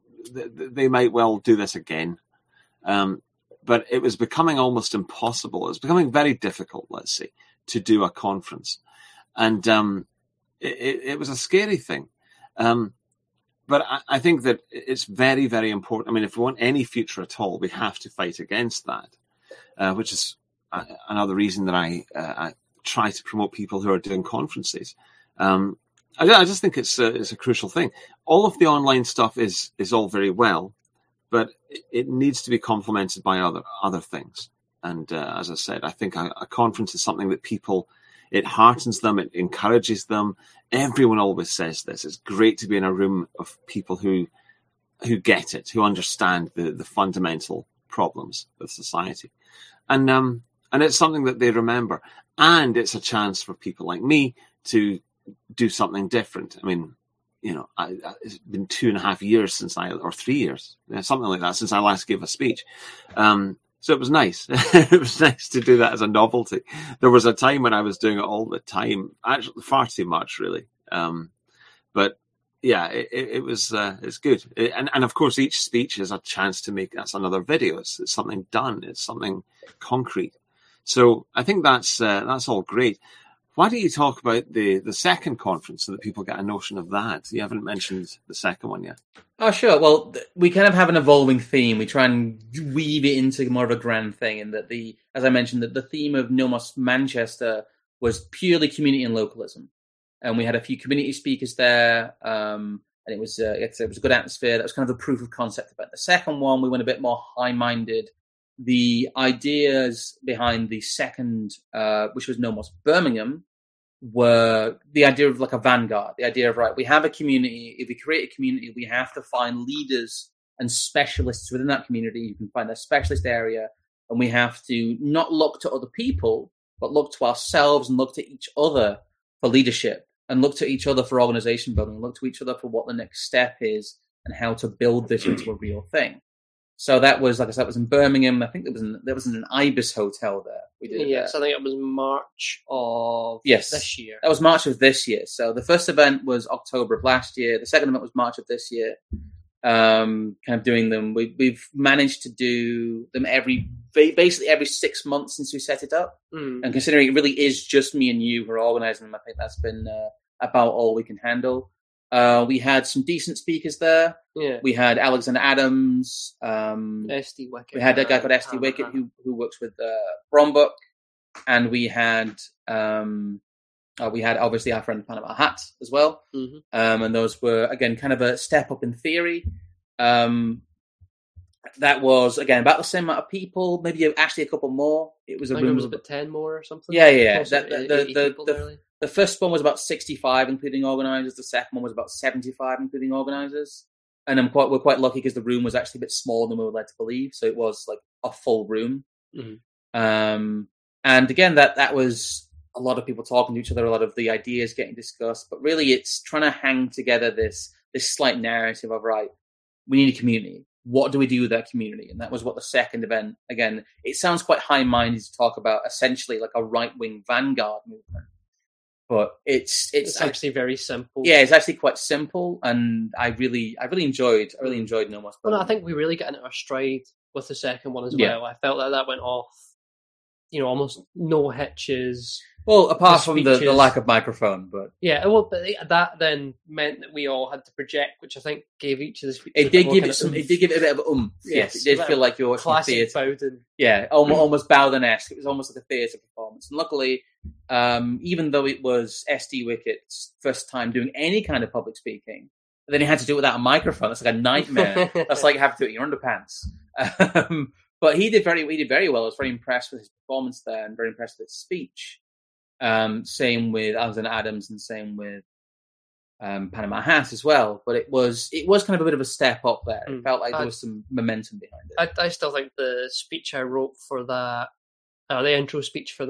they might well do this again. Um, but it was becoming almost impossible. It was becoming very difficult, let's say, to do a conference. And um, it, it was a scary thing. Um, but I, I think that it's very, very important. I mean, if we want any future at all, we have to fight against that, uh, which is uh, another reason that I, uh, I try to promote people who are doing conferences. Um, I, I just think it's a, it's a crucial thing. All of the online stuff is is all very well, but it needs to be complemented by other other things. And uh, as I said, I think a, a conference is something that people, it heartens them, it encourages them. Everyone always says this. It's great to be in a room of people who who get it, who understand the, the fundamental problems of society. And um, and it's something that they remember. And it's a chance for people like me to do something different. I mean, you know, I, I, it's been two and a half years since I, or three years, something like that, since I last gave a speech. Um, so it was nice. It was nice to do that as a novelty. There was a time when I was doing it all the time, actually far too much, really. Um, but yeah, it, it, it was, uh, it's good. It, and, and of course, each speech is a chance to make, that's another video. It's, it's something done. It's something concrete. So I think that's, uh, that's all great. Why don't you talk about the, the second conference so that people get a notion of that? You haven't mentioned the second one yet. Oh, sure. Well, th- we kind of have an evolving theme. We try and weave it into more of a grand thing. And that the, as I mentioned, that the theme of Nomos Manchester was purely community and localism. And we had a few community speakers there. Um, and it was, uh, it was a good atmosphere. That was kind of a proof of concept event. The second one, we went a bit more high-minded. The ideas behind the second, uh, which was Nomos Birmingham, were the idea of like a vanguard, the idea of, right, we have a community. If we create a community, we have to find leaders and specialists within that community. You can find a specialist area, and we have to not look to other people, but look to ourselves and look to each other for leadership, and look to each other for organization building, and look to each other for what the next step is and how to build this into a real thing. So that was, like I said, it was in Birmingham. I think there was an, there was an Ibis hotel there. We did yes, there. I think it was March of yes, this year. That was March of this year. So the first event was October of last year. The second event was March of this year. Um, kind of doing them. We, we've managed to do them every, basically every six months since we set it up. Mm. And considering it really is just me and you who are organising them, I think that's been uh, about all we can handle. Uh, we had some decent speakers there. Yeah. We had Alexander Adams. Um, S D Wicket. we had a guy called S D uh, Wicket uh, who who works with uh, Brombuck, and we had um, uh, we had obviously our friend Panama Hat as well. Mm-hmm. Um, and those were again kind of a step up in theory. Um, that was again about the same amount of people, maybe actually a couple more. It was a I think room it was of about ten more or something. yeah, yeah. Close That, to the, the, eighty the, people the, nearly. The first one was about sixty-five, including organisers. The second one was about seventy-five, including organisers. And I'm quite, we're quite lucky because the room was actually a bit smaller than we were led to believe. So it was like a full room. Mm-hmm. Um, and again, that, that was a lot of people talking to each other, a lot of the ideas getting discussed. But really, it's trying to hang together this this slight narrative of, right, we need a community. What do we do with that community? And that was what the second event, again, it sounds quite high-minded to talk about essentially like a right-wing vanguard movement. But it's it's, It's actually very simple. Yeah, it's actually quite simple, and I really I really enjoyed I really enjoyed Nomos. Well, no, I think we really got into our stride with the second one as Yeah. well. I felt like that went off, you know, almost no hitches. Well, apart the from the, the speeches. lack of microphone, but Yeah, well, but that then meant that we all had to project, which I think gave each of the speeches. it a bit did more give kind it of some. oomph. It did give it a bit of oomph. Yes, Yes, it did that feel like you were watching classic theatre. Bowden. Yeah, almost, almost Bowden-esque. It was almost like a theatre performance. And luckily, um, even though it was S D Wicket's first time doing any kind of public speaking, then he had to do it without a microphone. That's like a nightmare. That's like having to do it in your underpants. Um, but he did very, he did very well. I was very impressed with his performance there, and very impressed with his speech. Um, same with Alexander Adams, and same with um, Panama Hat as well. But it was it was kind of a bit of a step up there. It Mm. felt like I- there was some momentum behind it. I, I still think the speech I wrote for that, uh, the intro speech for that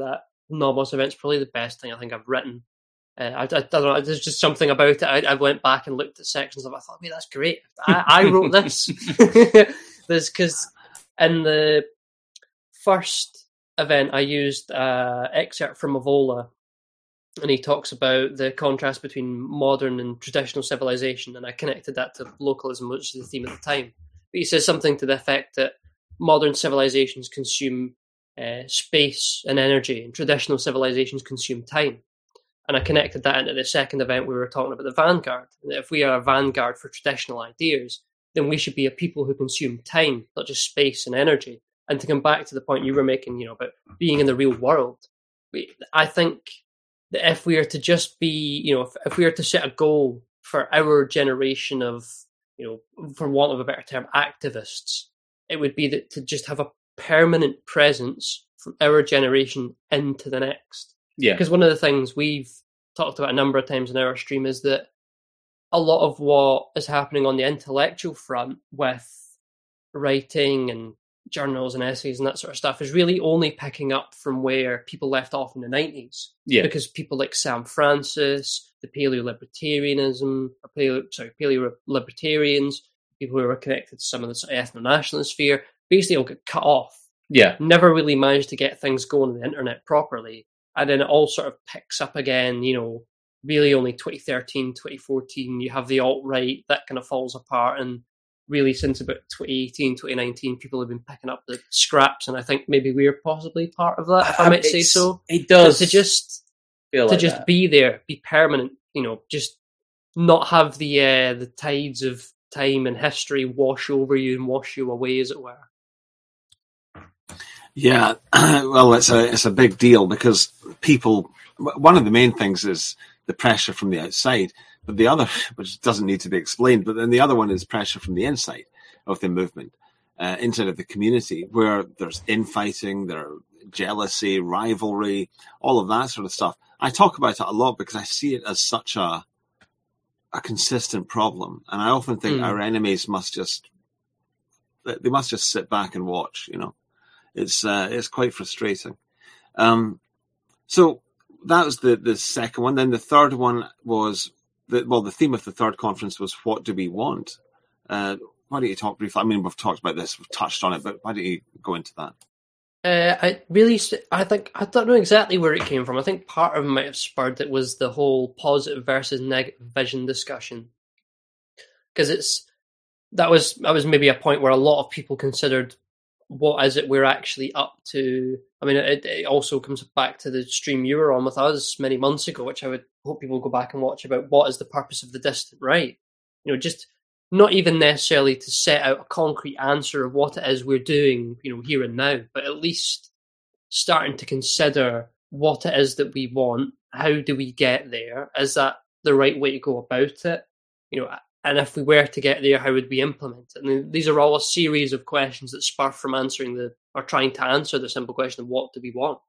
Nomos event's probably the best thing I think I've written. Uh, I, I, I don't know. There's just something about it. I, I went back and looked at sections of it. I thought, "Wait, that's great. I, I wrote this." This because in the first event I used an uh, excerpt from Evola, and he talks about the contrast between modern and traditional civilization, and I connected that to localism, which is the theme at the time. But he says something to the effect that modern civilizations consume uh, space and energy, and traditional civilizations consume time. And I connected that into the second event we were talking about, the vanguard. And if we are a vanguard for traditional ideas, then we should be a people who consume time, not just space and energy. And to come back to the point you were making, you know, about being in the real world, we, I think that if we are to just be, you know, if, if we are to set a goal for our generation of, you know, for want of a better term, activists, it would be that to just have a permanent presence from our generation into the next. Yeah. Because one of the things we've talked about a number of times in our stream is that a lot of what is happening on the intellectual front with writing and journals and essays and that sort of stuff is really only picking up from where people left off in the nineties. Yeah. Because people like Sam Francis, the paleo-libertarianism, or paleo, sorry, paleo-libertarians, people who were connected to some of the sort of ethno-nationalist sphere, basically all get cut off. Yeah. Never really managed to get things going on the internet properly. And then it all sort of picks up again, you know, really only twenty thirteen, twenty fourteen, you have the alt-right, that kind of falls apart. And really since about twenty eighteen, twenty nineteen, people have been picking up the scraps. And I think maybe we're possibly part of that, if I might say so. It does. But to just, feel to like just that. be there, be permanent, you know, just not have the uh, the tides of time and history wash over you and wash you away, as it were. Yeah, well, it's a it's a big deal because people. One of the main things is the pressure from the outside, but the other, which doesn't need to be explained, but then the other one is pressure from the inside of the movement, uh, inside of the community, where there's infighting, there jealousy, rivalry, all of that sort of stuff. I talk about it a lot because I see it as such a a consistent problem, and I often think mm. our enemies must just they must just sit back and watch. You know, it's uh, it's quite frustrating. Um, so that was the the second one. Then the third one was the, well, the theme of the third conference was what do we want? Uh, why don't you talk briefly? I mean, we've talked about this, we've touched on it, but why don't you go into that? Uh, I really, I think, I don't know exactly where it came from. I think part of it might have spurred it was the whole positive versus negative vision discussion. Because it's, that was, that was maybe a point where a lot of people considered what is it we're actually up to. I mean, it, it also comes back to the stream you were on with us many months ago, which I would hope people go back and watch, about what is the purpose of the distant right. You know, just not even necessarily to set out a concrete answer of what it is we're doing, you know, here and now, but at least starting to consider what it is that we want. How do we get there? Is that the right way to go about it? You know, and if we were to get there, how would we implement it? And these are all a series of questions that spur from answering the, or trying to answer the simple question of what do we want?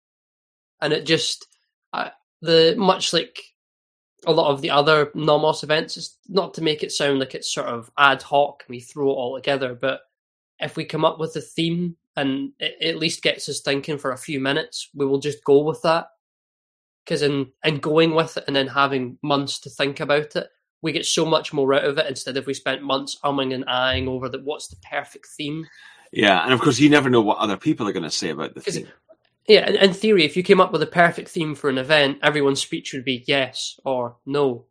And it just, uh, the much like a lot of the other Nomos events, is not to make it sound like it's sort of ad hoc and we throw it all together, but if we come up with a theme and it at least gets us thinking for a few minutes, we will just go with that. Because in, in going with it and then having months to think about it, we get so much more out of it instead of we spent months umming and ahhing over the, what's the perfect theme. Yeah, and of course you never know what other people are going to say about the theme. Yeah, in, in theory, if you came up with a perfect theme for an event, everyone's speech would be yes or no.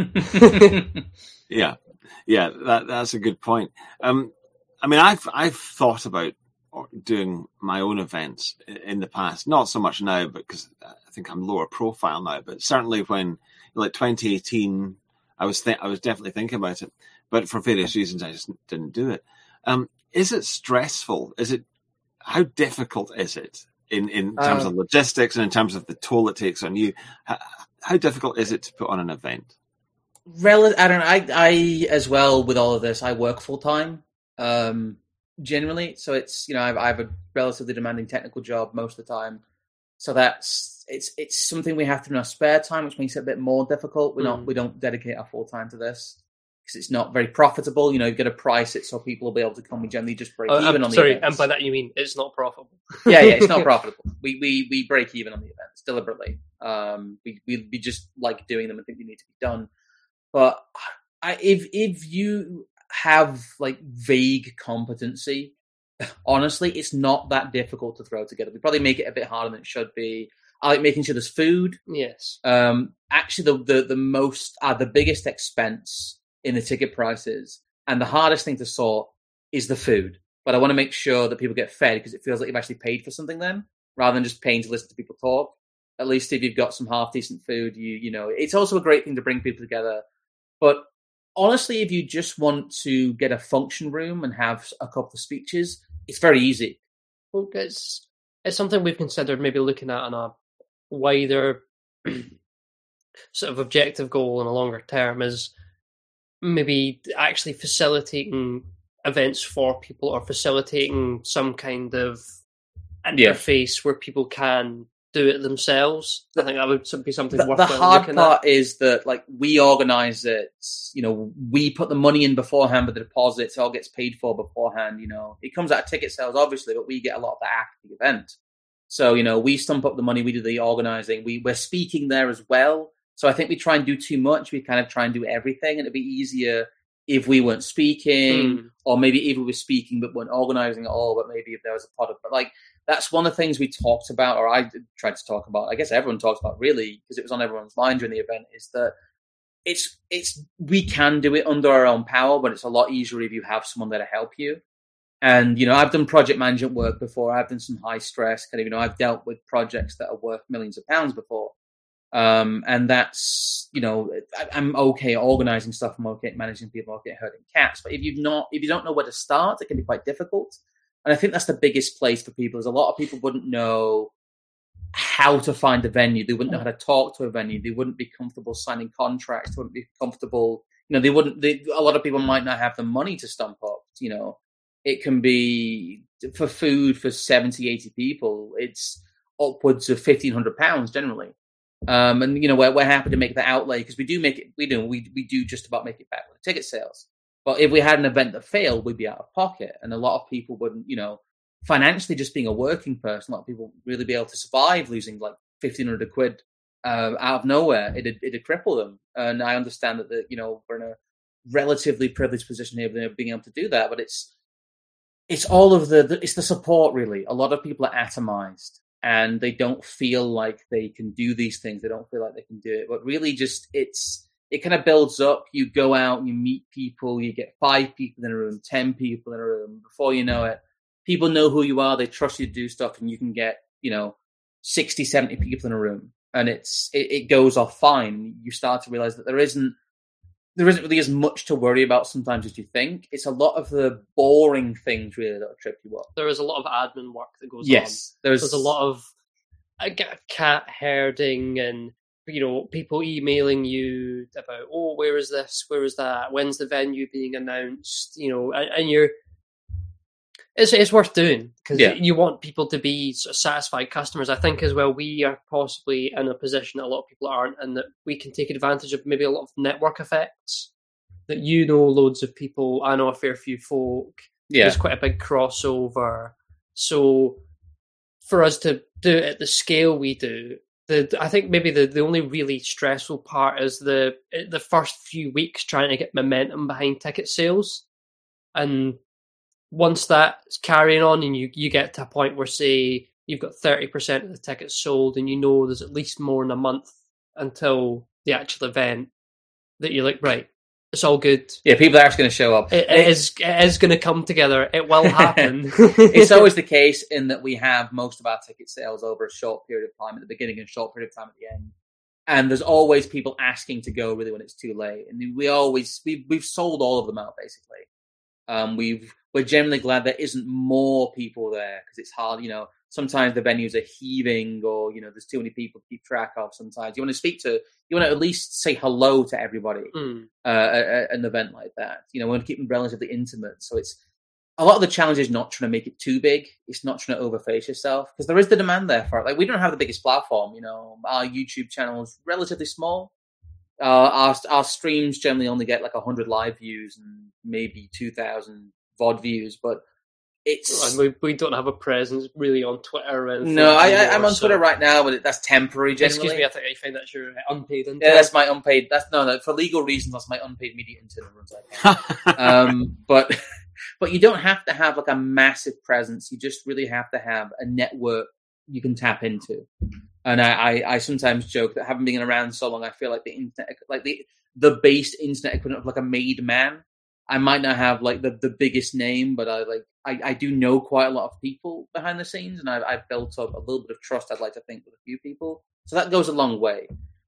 yeah, yeah, that, that's a good point. Um, I mean, I've I've thought about doing my own events in the past, not so much now, because I think I'm lower profile now. But certainly when, like twenty eighteen, I was th- I was definitely thinking about it, but for various reasons, I just didn't do it. Um, is it stressful? Is it how difficult is it? In, in terms uh, of logistics and in terms of the toll it takes on you, how, how difficult is it to put on an event? Rel- I don't know. I, I, as well, with all of this, I work full time, um, generally. So it's, you know, I've, I have a relatively demanding technical job most of the time. So that's, it's, it's something we have to do in our spare time, which makes it a bit more difficult. We're mm. not, we don't dedicate our full time to this because it's not very profitable. You know, you've got to price it so people will be able to come. We generally just break uh, even I'm on the sorry, events. and by that you mean it's not profitable. yeah, yeah, it's not profitable. We we we break even on the events. events deliberately. Um, we, we we just like doing them and think they need to be done. But I, if if you have like vague competency, honestly, it's not that difficult to throw together. We probably make it a bit harder than it should be. I like making sure there's food. Yes. Um, actually, the the the most, uh, the biggest expense in the ticket prices and the hardest thing to sort is the food. But I want to make sure that people get fed because it feels like you've actually paid for something then, rather than just paying to listen to people talk. At least if you've got some half decent food, you you know, it's also a great thing to bring people together. But honestly, if you just want to get a function room and have a couple of speeches, it's very easy. Well, it's it's something we've considered maybe looking at on a wider sort of objective goal in a longer term, is maybe actually facilitating events for people or facilitating some kind of interface yeah. where people can do it themselves. I think that would be something the, worthwhile the hard looking part at. Is that like we organize it, you know, we put the money in beforehand, but the deposits all gets paid for beforehand. You know, it comes out of ticket sales obviously, but we get a lot of that after the event. So, you know, we stump up the money, we do the organizing, we, we're speaking there as well. So I think we try and do too much. We kind of try and do everything, and it'd be easier if we weren't speaking, mm. or maybe if we were speaking but weren't organizing at all, but maybe if there was a product. But like, that's one of the things we talked about, or I tried to talk about, I guess everyone talks about really, because it was on everyone's mind during the event, is that it's, it's, we can do it under our own power, but it's a lot easier if you have someone there to help you. And, you know, I've done project management work before. I've done some high stress kind of, you know, I've dealt with projects that are worth millions of pounds before. Um, and that's, you know, I, I'm okay at organizing stuff. I'm okay at managing people. I'm okay at herding cats. But if you've not, if you don't know where to start, it can be quite difficult. And I think that's the biggest place for people, is a lot of people wouldn't know how to find a venue. They wouldn't know how to talk to a venue. They wouldn't be comfortable signing contracts. They wouldn't be comfortable, you know, they wouldn't, they, a lot of people might not have the money to stump up, you know. It can be for food for seventy, eighty people. It's upwards of fifteen hundred pounds generally. Um, and, you know, we're, we're happy to make that outlay because we do make it, we do, we, we do just about make it back with ticket sales. But if we had an event that failed, we'd be out of pocket. And a lot of people wouldn't, you know, financially, just being a working person, a lot of people wouldn't really be able to survive losing like fifteen hundred quid uh, out of nowhere. It'd, it'd cripple them. And I understand that, the, you know, we're in a relatively privileged position here of being able to do that. But it's, it's all of the, the, it's the support really. A lot of people are atomized and they don't feel like they can do these things. They don't feel like they can do it. But really just, it's, it kind of builds up. You go out and you meet people, you get five people in a room, ten people in a room. Before you know it, people know who you are. They trust you to do stuff, and you can get, you know, sixty, seventy people in a room, and it's, it, it goes off fine. You start to realize that there isn't, there isn't really as much to worry about sometimes as you think. It's a lot of the boring things really that will trip you up. There is a lot of admin work that goes yes, on. There's, there's a lot of uh, cat herding and, you know, people emailing you about, oh, where is this? Where is that? When's the venue being announced? You know, and, and you're, it's it's worth doing because yeah. you want people to be sort of satisfied customers. I think as well, we are possibly in a position that a lot of people aren't, and that we can take advantage of maybe a lot of network effects. That you know loads of people, I know a fair few folk. Yeah. There's quite a big crossover. So for us to do it at the scale we do, The, I think maybe the, the only really stressful part is the the first few weeks trying to get momentum behind ticket sales. And once that's carrying on and you, you get to a point where, say, you've got thirty percent of the tickets sold and you know there's at least more than a month until the actual event, that you're like, right, it's all good. Yeah, people are actually going to show up. It, it is it is going to come together. It will happen. It's always the case in that we have most of our ticket sales over a short period of time at the beginning and a short period of time at the end. And there's always people asking to go really when it's too late. And we always, we've, we've sold all of them out basically. Um, we've, we're generally glad there isn't more people there because it's hard, you know, sometimes the venues are heaving or, you know, there's too many people to keep track of sometimes. You want to speak to, you want to at least say hello to everybody mm. uh, at an event like that. You know, we want to keep them relatively intimate. So it's, a lot of the challenge is not trying to make it too big. It's not trying to overface yourself because there is the demand there for it. Like, we don't have the biggest platform, you know, our YouTube channel is relatively small. Uh, our, our streams generally only get like one hundred live views and maybe two thousand V O D views, but it's we, we don't have a presence really on Twitter or anything. no. I, I, anymore, I'm on so- Twitter right now, but that's temporary. Generally, Excuse me, I think I find that's your unpaid intern. yeah, that's my unpaid. That's no, no, for legal reasons. That's my unpaid media intern who runs that. um, but but you don't have to have like a massive presence. You just really have to have a network you can tap into. And I, I, I sometimes joke that having been around so long, I feel like the internet, like the the base internet equivalent of like a made man. I might not have like the, the biggest name, but I like I, I do know quite a lot of people behind the scenes, and I've, I've built up a little bit of trust. I'd like to think with a few people, so that goes a long way.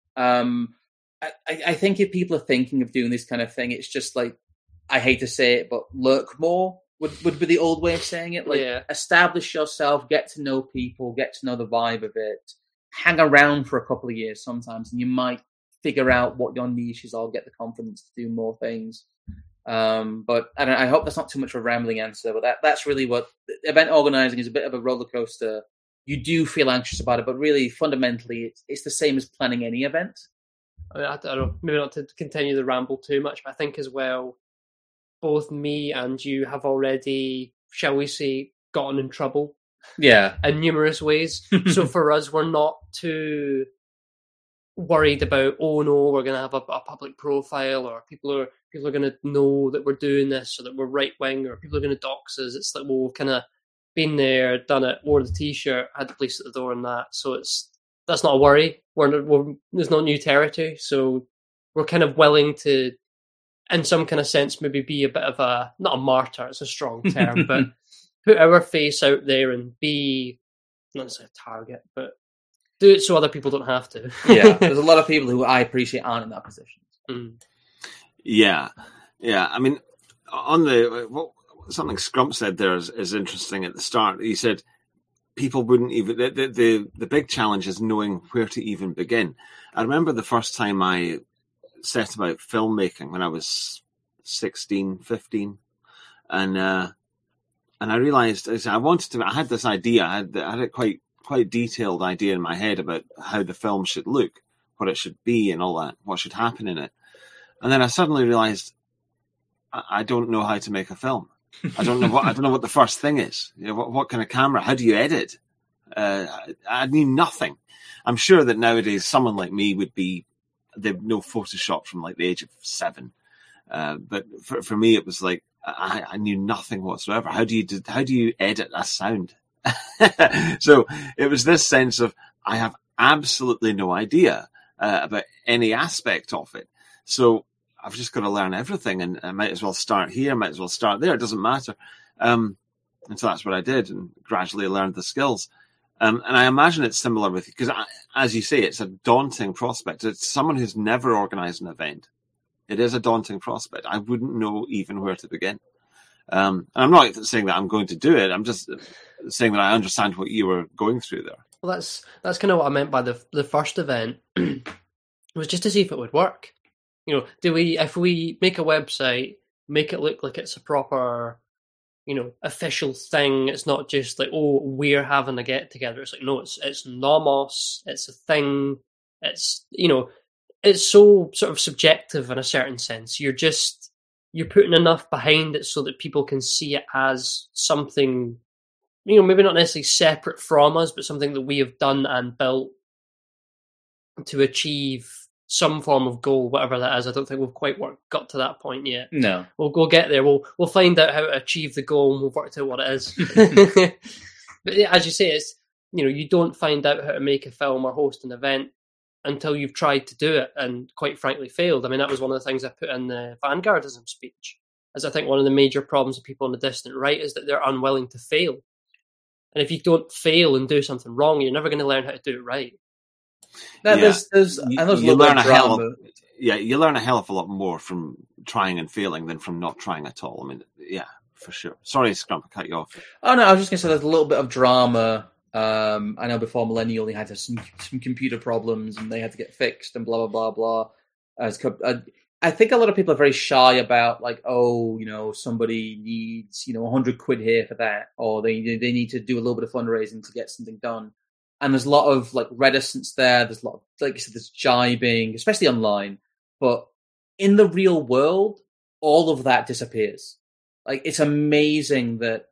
Um, I, I think if people are thinking of doing this kind of thing, it's just like, I hate to say it, but lurk more would, would be the old way of saying it. Like, Yeah. establish yourself, get to know people, get to know the vibe of it, hang around for a couple of years sometimes, and you might figure out what your niche is or get the confidence to do more things. Um, but I don't know, I hope that's not too much of a rambling answer, but that, that's really what event organizing is. A bit of a roller coaster. You do feel anxious about it, but really fundamentally it's, it's the same as planning any event. I mean, I don't know, maybe not to continue the ramble too much, but I think as well, both me and you have already, shall we say, gotten in trouble Yeah. in numerous ways. So for us, we're not too worried about, oh no, we're going to have a, a public profile, or people are people are going to know that we're doing this, or that we're right wing, or people are going to dox us. It's like, well, we've kind of been there, done it, wore the t-shirt, had the police at the door, and that. So it's that's not a worry. We're, we're there's no new territory, so we're kind of willing to, in some kind of sense, maybe be a bit of a, not a martyr, it's a strong term, but put our face out there and be, not necessarily a target, but do it so other people don't have to. Yeah, there's a lot of people who I appreciate aren't in that position. Mm. Yeah, yeah. I mean, on the what, something Scrump said there is, is interesting at the start. He said people wouldn't even the, the the the big challenge is knowing where to even begin. I remember the first time I set about filmmaking when I was sixteen, fifteen, and uh, and I realized I wanted to. I had this idea. I had, I had a quite quite detailed idea in my head about how the film should look, what it should be, and all that, what should happen in it. And then I suddenly realized I, I don't know how to make a film. I don't know what I don't know what the first thing is. You know, what, what kind of camera? How do you edit? Uh, I, I knew nothing. I'm sure that nowadays someone like me would be they'd know Photoshop from like the age of seven. Uh, but for for me, it was like I, I knew nothing whatsoever. How do you do, how do you edit a sound? So it was this sense of I have absolutely no idea uh, about any aspect of it. So I've just got to learn everything, and I might as well start here, I might as well start there. It doesn't matter. Um, and so that's what I did, and gradually learned the skills. Um, and I imagine it's similar with, because as you say, it's a daunting prospect. It's someone who's never organized an event. It is a daunting prospect. I wouldn't know even where to begin. Um, and I'm not saying that I'm going to do it. I'm just saying that I understand what you were going through there. Well, that's that's kind of what I meant by the the first event. Was just to see if it would work. You know, do we if we make a website, make it look like it's a proper, you know, official thing. It's not just like, oh, we're having a get together. It's like, no, it's it's Nomos. It's a thing. It's, you know, it's so sort of subjective in a certain sense. You're just you're putting enough behind it so that people can see it as something, you know, maybe not necessarily separate from us, but something that we have done and built to achieve some form of goal, whatever that is. I don't think we've quite worked, got to that point yet. No. We'll go get there. We'll we'll find out how to achieve the goal, and we'll work out what it is. But yeah, as you say, it's, you know, you don't find out how to make a film or host an event until you've tried to do it and quite frankly failed. I mean, that was one of the things I put in the Vanguardism speech, as I think one of the major problems of people on the distant right is that they're unwilling to fail. And if you don't fail and do something wrong, you're never going to learn how to do it right. Now, Yeah. there's, there's, You, and there's you a little learn bit a of hell drama. of, yeah, you learn a hell of a lot more from trying and failing than from not trying at all. I mean, yeah, for sure. Sorry, Scrump, I cut you off. Oh no, I was just going to say there's a little bit of drama. Um, I know before Millennial, they had some some computer problems and they had to get fixed and blah blah blah blah. As co- uh, I think a lot of people are very shy about like, oh, you know, somebody needs, you know, a hundred quid here for that, or they they need to do a little bit of fundraising to get something done. And there's a lot of like reticence there. There's a lot of, like you said, there's jibing, especially online. But in the real world, all of that disappears. Like, it's amazing that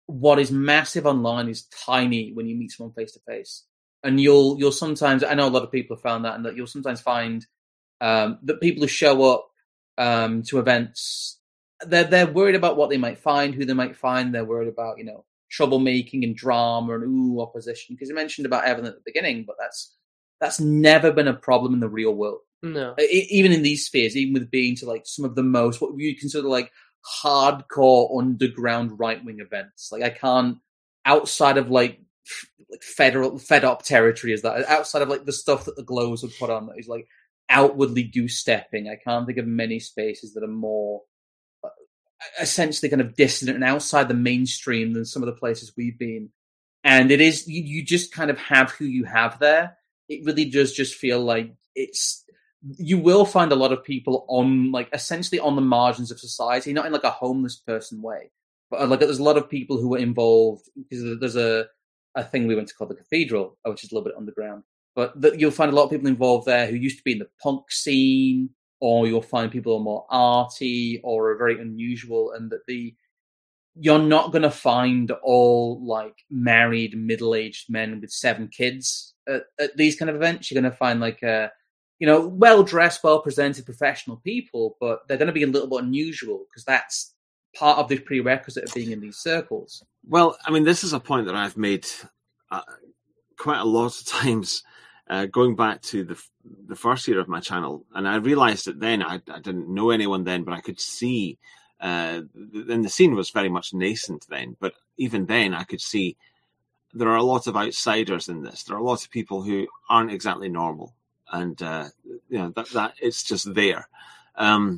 what is massive online is tiny when you meet someone face to face. And you'll you'll sometimes, I know a lot of people have found that, and that you'll sometimes find um, that people who show up um, to events, they're they're worried about what they might find, who they might find. They're worried about, you know, troublemaking and drama and ooh opposition. Because you mentioned about Evan at the beginning, but that's that's never been a problem in the real world. No, I, even in these spheres, even with being to like some of the most what you consider like hardcore underground right wing events. Like I can't outside of like. like federal fed up territory is that outside of like the stuff that the Globes would put on that is like outwardly goose stepping. I can't think of many spaces that are more uh, essentially kind of dissident and outside the mainstream than some of the places we've been. And it is you, you just kind of have who you have there. It really does just feel like it's you will find a lot of people on like essentially on the margins of society, not in like a homeless person way, but like there's a lot of people who are involved because there's a a thing we went to call the Cathedral, which is a little bit underground. But the, you'll find a lot of people involved there who used to be in the punk scene, or you'll find people who are more arty or are very unusual, and that the you're not going to find all like married middle-aged men with seven kids at, at these kind of events. You're going to find like a you know well-dressed, well-presented professional people, but they're going to be a little bit unusual because that's part of the prerequisite of being in these circles. Well, I mean, this is a point that I've made uh, quite a lot of times uh, going back to the the first year of my channel. And I realized that then, I, I didn't know anyone then, but I could see, uh, and the scene was very much nascent then, but even then I could see there are a lot of outsiders in this. There are a lot of people who aren't exactly normal. And, uh, you know, that, that it's just there. Um,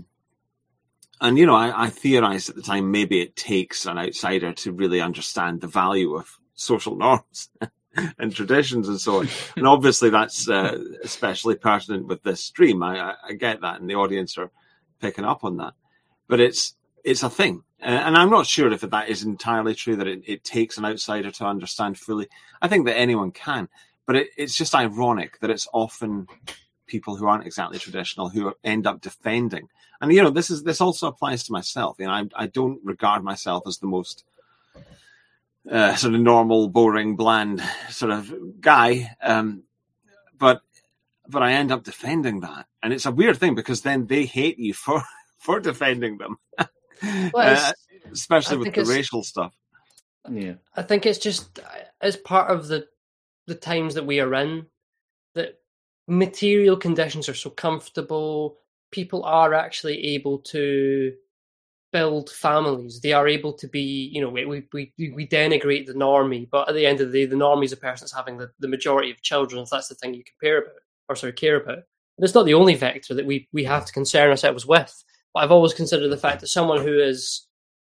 And, you know, I, I theorized at the time, maybe it takes an outsider to really understand the value of social norms and traditions and so on. And obviously that's uh, especially pertinent with this stream. I, I, I get that, and the audience are picking up on that. But it's it's a thing. Uh, and I'm not sure if that is entirely true, that it, it takes an outsider to understand fully. I think that anyone can. But it, it's just ironic that it's often people who aren't exactly traditional who end up defending. And, you know, this is this also applies to myself. You know, I, I don't regard myself as the most uh, sort of normal, boring, bland sort of guy. Um, but but I end up defending that. And it's a weird thing because then they hate you for, for defending them, well, uh, especially I with the racial stuff. Yeah, I think it's just as part of the the times that we are in that material conditions are so comfortable. People are actually able to build families. They are able to be, you know, we we we denigrate the normie, but at the end of the day, the normie is a person that's having the, the majority of children, if that's the thing you compare about, or sorry, care about. And it's not the only vector that we, we have to concern ourselves with. But I've always considered the fact that someone who is,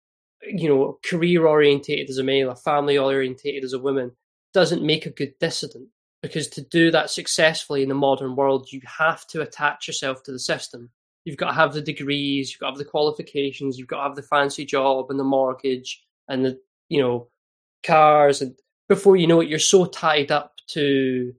you know, career-orientated as a male, or family-orientated as a woman, doesn't make a good dissident. Because to do that successfully in the modern world, you have to attach yourself to the system. You've got to have the degrees, you've got to have the qualifications, you've got to have the fancy job and the mortgage and the, you know, cars. And before you know it, you're so tied up to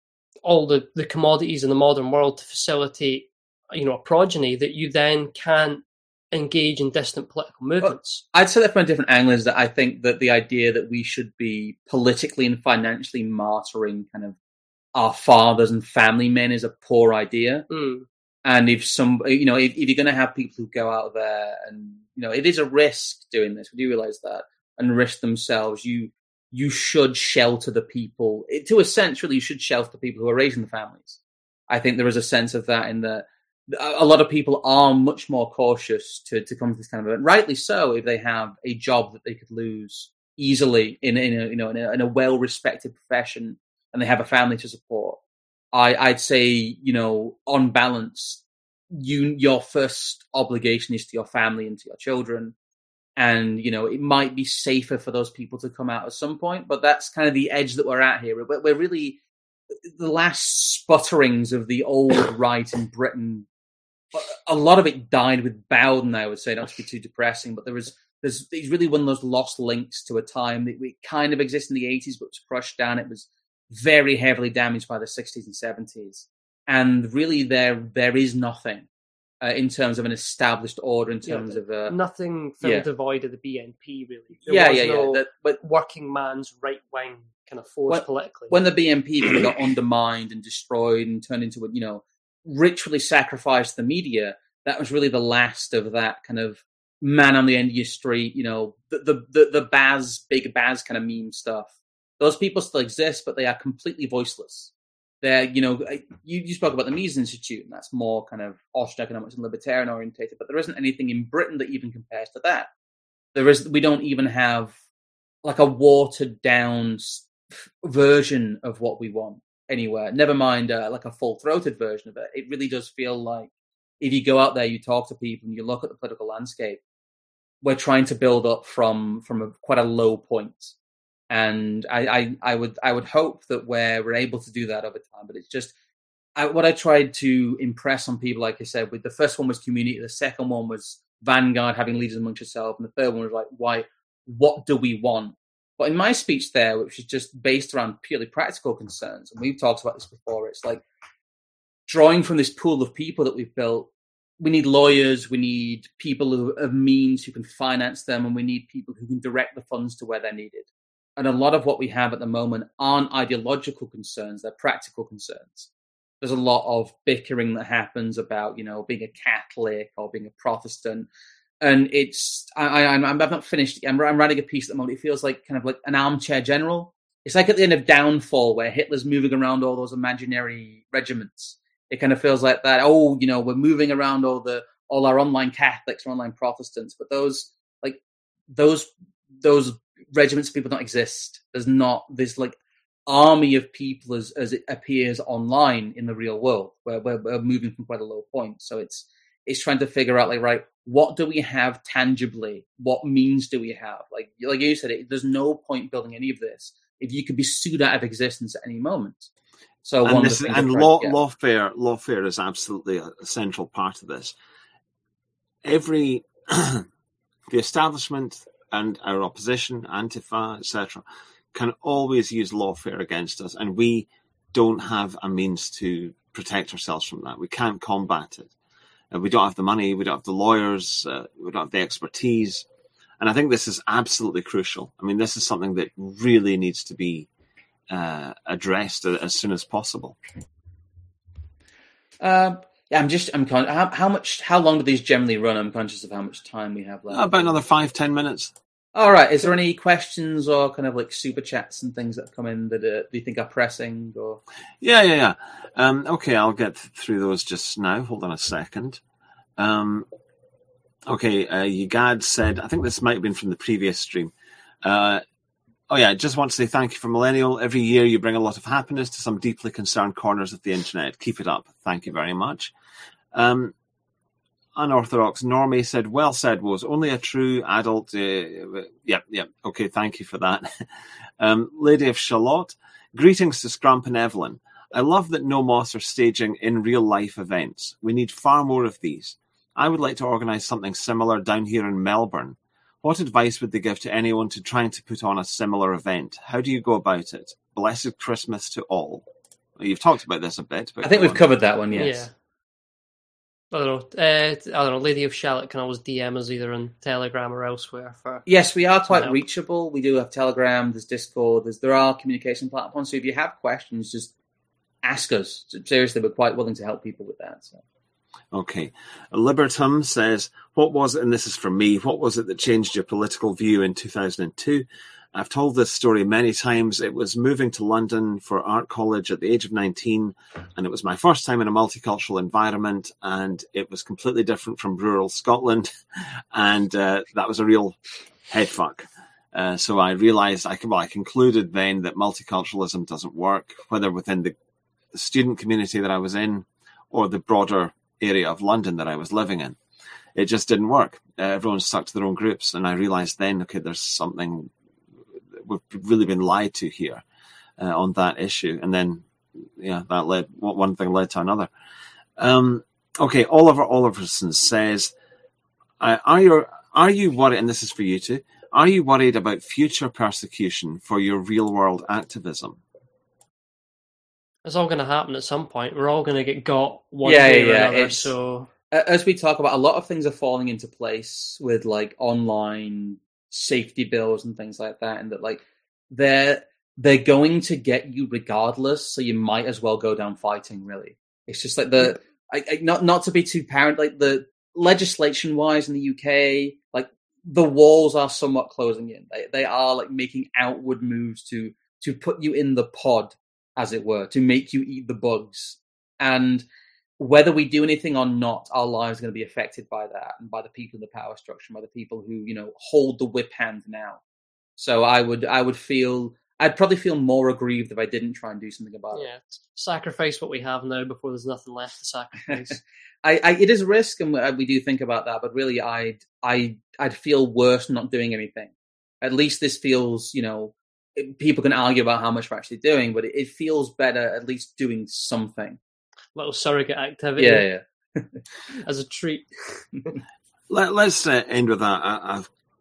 all the, the commodities in the modern world to facilitate, you know, a progeny that you then can't engage in distant political movements. Well, I'd say that from a different angle is that I think that the idea that we should be politically and financially martyring kind of our fathers and family men is a poor idea. Mm. And if some, you know, if, if you're going to have people who go out there and, you know, it is a risk doing this, we do realize that, and risk themselves, you you should shelter the people. It, to a sense, really, you should shelter the people who are raising the families. I think there is a sense of that in the a lot of people are much more cautious to, to come to this kind of event. Rightly so, if they have a job that they could lose easily in, in a you know in a, in a well-respected profession and they have a family to support. I, I'd say, you know, on balance, you your first obligation is to your family and to your children. And, you know, it might be safer for those people to come out at some point, but that's kind of the edge that we're at here. We're, we're really the last sputterings of the old right in Britain. A lot of it died with Bowden, I would say, not to be too depressing, but there was there's it's really one of those lost links to a time that we kind of existed in the eighties, but was crushed down. It was very heavily damaged by the sixties and seventies, and really there there is nothing uh, in terms of an established order, in terms yeah, of uh, nothing filled yeah. devoid of the B N P really. There yeah, was yeah, no yeah. That, but working man's right wing kind of force when, politically. When the B N P kind of got undermined and destroyed and turned into a, you know, ritually sacrificed the media, that was really the last of that kind of man on the end of your street, you know, the the the, the Baz, big Baz kind of meme stuff. Those people still exist, but they are completely voiceless. They're, you know, you, you spoke about the Mises Institute, and that's more kind of Austrian economics and libertarian orientated, but there isn't anything in Britain that even compares to that. There is, we don't even have like a watered down version of what we want anywhere. Never mind uh, like a full throated version of it. It really does feel like if you go out there, you talk to people, and you look at the political landscape, we're trying to build up from from a, quite a low point. And I, I, I would I would hope that we're, we're able to do that over time. But it's just I, what I tried to impress on people, like I said, with the first one was community, the second one was Vanguard, having leaders amongst yourself, and the third one was like, why? What do we want? But in my speech there, which is just based around purely practical concerns, and we've talked about this before, it's like drawing from this pool of people that we've built. We need lawyers, we need people who have means who can finance them, and we need people who can direct the funds to where they're needed. And a lot of what we have at the moment aren't ideological concerns, they're practical concerns. There's a lot of bickering that happens about, you know, being a Catholic or being a Protestant. And it's, I, I, I'm, I'm not finished. I'm, I'm writing a piece at the moment. It feels like kind of like an armchair general. It's like at the end of Downfall, where Hitler's moving around all those imaginary regiments. It kind of feels like that. Oh, you know, we're moving around all the, all our online Catholics or online Protestants, but those, like, those, those regiments of people don't exist. There's not this like army of people as, as it appears online in the real world, where we're, we're moving from quite a low point. So it's, it's trying to figure out like, right, what do we have tangibly? What means do we have? Like, like you said, it, there's no point building any of this if you could be sued out of existence at any moment. So and one this, of the and law, lawfare, lawfare is absolutely a central part of this. Every the establishment and our opposition, Antifa, et cetera, can always use lawfare against us, and we don't have a means to protect ourselves from that. We can't combat it. Uh, we don't have the money, we don't have the lawyers, uh, we don't have the expertise. And I think this is absolutely crucial. I mean, this is something that really needs to be uh, addressed as soon as possible. Um, yeah, I'm just, I'm con- how, how much, how long do these generally run? I'm conscious of how much time we have left. About another five, ten minutes. All right. Is there any questions or kind of like super chats and things that have come in that uh, do you think are pressing? Or yeah, yeah, yeah. Um, okay, I'll get through those just now. Hold on a second. Um, okay, uh, Yugad said, I think this might have been from the previous stream. Uh, oh yeah, I just want to say thank you for Millennial. Every year you bring a lot of happiness to some deeply concerned corners of the internet. Keep it up. Thank you very much. Um, Unorthodox Normie said, well said, Woz. Only a true adult. Uh, yeah, yeah. Okay, thank you for that. um, Lady of Shalott, greetings to Scrump and Evelyn. I love that No Moss are staging in real life events. We need far more of these. I would like to organise something similar down here in Melbourne. What advice would they give to anyone to trying to put on a similar event? How do you go about it? Blessed Christmas to all. Well, you've talked about this a bit. But I think we've on. covered that one, yes. Yeah. I don't know. Uh, I don't know. Lady of Shalott can always D M us either on Telegram or elsewhere. For yes, we are quite help. reachable. We do have Telegram. There's Discord. There's there are communication platforms. So if you have questions, just ask us. Seriously, we're quite willing to help people with that. So. Okay. Libertum says, what was it, and this is from me, what was it that changed your political view in two thousand two? I've told this story many times. It was moving to London for art college at the age of nineteen, and it was my first time in a multicultural environment, and it was completely different from rural Scotland, and uh, that was a real headfuck. Uh, so I realised, I, well, I concluded then that multiculturalism doesn't work, whether within the, the student community that I was in or the broader area of London that I was living in. It just didn't work. Uh, everyone stuck to their own groups, and I realised then, okay, there's something... we've really been lied to here uh, on that issue. And then, yeah, that led, one thing led to another. Um, okay, Oliver Oliverson says, uh, are you, are you worried, and this is for you too, are you worried about future persecution for your real world activism? It's all going to happen at some point. We're all going to get got one yeah, way yeah, or another. it's, so as we talk about, a lot of things are falling into place with like online safety bills and things like that, and that like they're they're going to get you regardless. So you might as well go down fighting. Really, it's just like the I, I, not not to be too parent, like the legislation wise in the U K, like the walls are somewhat closing in. They they are like making outward moves to to put you in the pod, as it were, to make you eat the bugs. And whether we do anything or not, our lives are going to be affected by that and by the people in the power structure, and by the people who, you know, hold the whip hand now. So I would, I would feel, I'd probably feel more aggrieved if I didn't try and do something about yeah, it. Sacrifice what we have now before there's nothing left to sacrifice. I, I, it is a risk, and we do think about that. But really, I'd, I, I'd feel worse not doing anything. At least this feels, you know, people can argue about how much we're actually doing, but it, it feels better at least doing something. Little surrogate activity, yeah, yeah, as a treat. Let, let's uh, end with a, a, a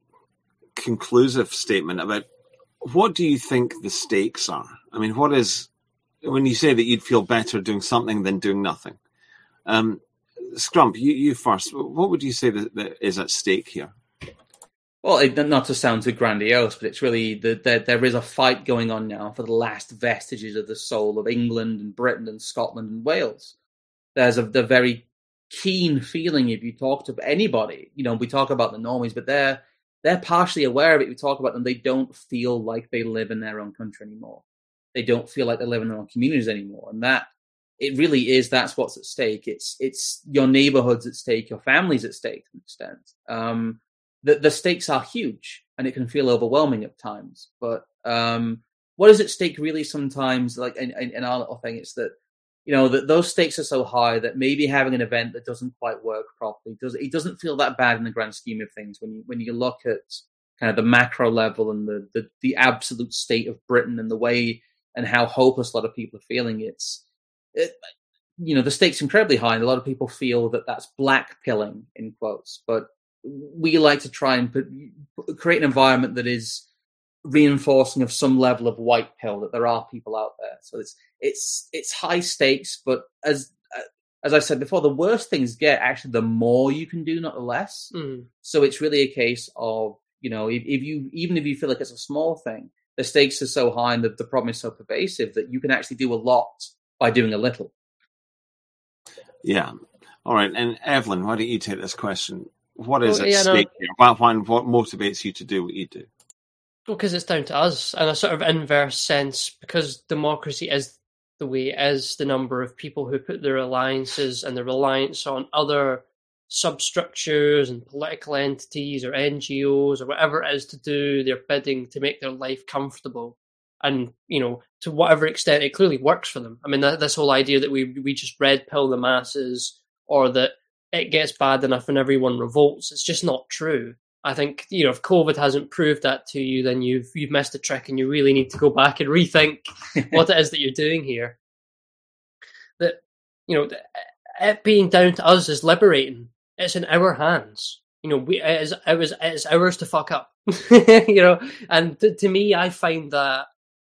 conclusive statement about what do you think the stakes are? I mean, what is, when you say that you'd feel better doing something than doing nothing? Um, Scrump, you, you first. What would you say that, that is at stake here? Well, it, not to sound too grandiose, but it's really that there, there is a fight going on now for the last vestiges of the soul of England and Britain and Scotland and Wales. There's a the very keen feeling, if you talk to anybody, you know, we talk about the normies, but they're they're partially aware of it. We talk about them; they don't feel like they live in their own country anymore. They don't feel like they live in their own communities anymore, and that it really is. That's what's at stake. It's it's your neighborhood's at stake, your family's at stake to an extent. Um, The, the stakes are huge, and it can feel overwhelming at times. But um, what is at stake really sometimes, like in, in, in our little thing, it's that, you know, that those stakes are so high that maybe having an event that doesn't quite work properly, does it doesn't feel that bad in the grand scheme of things when you when you look at kind of the macro level and the, the, the absolute state of Britain and the way and how hopeless a lot of people are feeling. It's, it, you know, the stakes are incredibly high, and a lot of people feel that that's black pilling, in quotes, but we like to try and put, create an environment that is reinforcing of some level of white pill, that there are people out there. So it's it's it's high stakes, but as as I said before, the worse things get, actually, the more you can do, not the less. Mm. So it's really a case of, you know, if, if you even if you feel like it's a small thing, the stakes are so high and the, the problem is so pervasive that you can actually do a lot by doing a little. Yeah. All right. And Evelyn, why don't you take this question? What is well, at yeah, stake no. here? What, what motivates you to do what you do? Well, because it's down to us, in a sort of inverse sense, because democracy is the way it is, the number of people who put their alliances and their reliance on other substructures and political entities or N G Os or whatever it is to do their bidding to make their life comfortable. And, you know, to whatever extent it clearly works for them. I mean, that, this whole idea that we we just red pill the masses, or that it gets bad enough and everyone revolts, it's just not true. I think, you know, if COVID hasn't proved that to you, then you've you've missed a trick, and you really need to go back and rethink what it is that you're doing here. That, you know, it being down to us is liberating. It's in our hands. You know, we it is it was it's ours to fuck up. You know, and to, to me, I find that,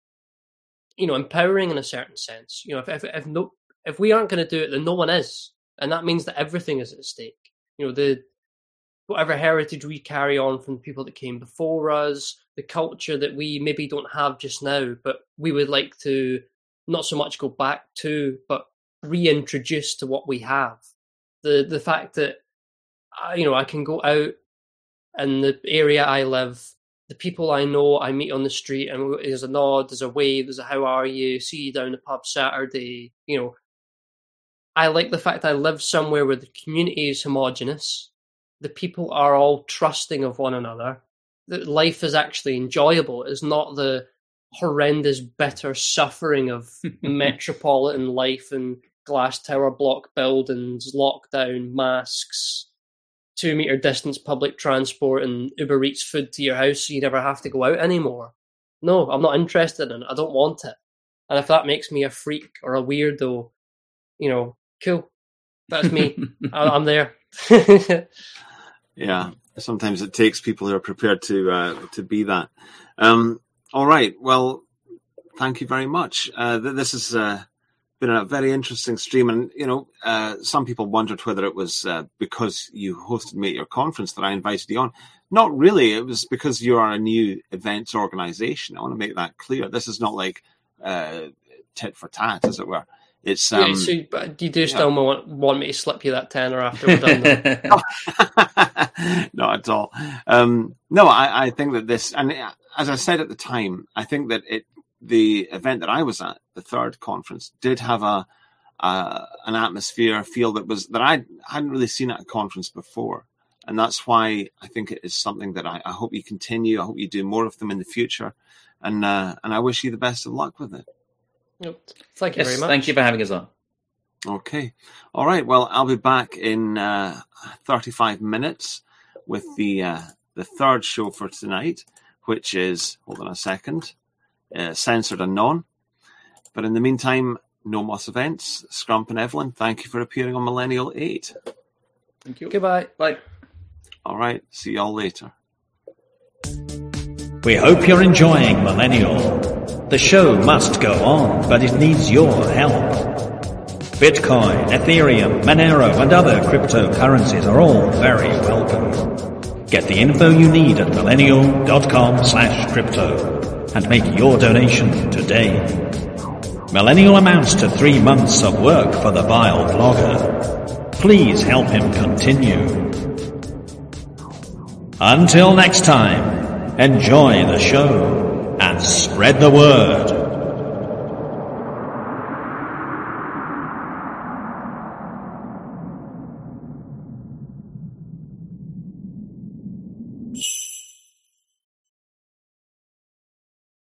you know, empowering in a certain sense. You know, if if if no if we aren't going to do it, then no one is. And that means that everything is at stake. You know, the whatever heritage we carry on from the people that came before us, the culture that we maybe don't have just now, but we would like to not so much go back to, but reintroduce to what we have. The the fact that, you know, I can go out in the area I live, the people I know, I meet on the street, and there's a nod, there's a wave, there's a how are you, see you down the pub Saturday, you know. I like the fact I live somewhere where the community is homogenous, the people are all trusting of one another, that life is actually enjoyable. It's not the horrendous, bitter suffering of metropolitan life and glass tower block buildings, lockdown, masks, two meter distance public transport, and Uber Eats food to your house so you never have to go out anymore. No, I'm not interested in it. I don't want it. And if that makes me a freak or a weirdo, you know, cool. That's me. I'm there. Yeah, sometimes it takes people who are prepared to uh, to be that. Um, all right. Well, thank you very much. Uh, this is uh, been a very interesting stream. And, you know, uh, some people wondered whether it was uh, because you hosted me at your conference that I invited you on. Not really. It was because you are a new events organization. I want to make that clear. This is not like uh, tit for tat, as it were. It's um, yeah, so, but you do still yeah. want, want me to slip you that tenner after we're done, though? Not at all. Um, no, I, I think that this, and as I said at the time, I think that it, the event that I was at, the third conference, did have a uh, an atmosphere, feel that was that I hadn't really seen at a conference before. And that's why I think it is something that I, I hope you continue. I hope you do more of them in the future. And uh, and I wish you the best of luck with it. Yep. Thank you yes, very much. Thank you for having us on. Okay. All right. Well, I'll be back in uh, thirty-five minutes with the uh, the third show for tonight, which is, hold on a second, uh, Censored Unknown. But in the meantime, No Moss Events, Scrump and Evelyn, thank you for appearing on Millennial eight. Thank you. Goodbye. Bye. All right. See y'all later. We hope you're enjoying Millennial. The show must go on, but it needs your help. Bitcoin, Ethereum, Monero, and other cryptocurrencies are all very welcome. Get the info you need at millennial.com slash crypto and make your donation today. Millennial amounts to three months of work for the vile blogger. Please help him continue. Until next time, enjoy the show and spread the word.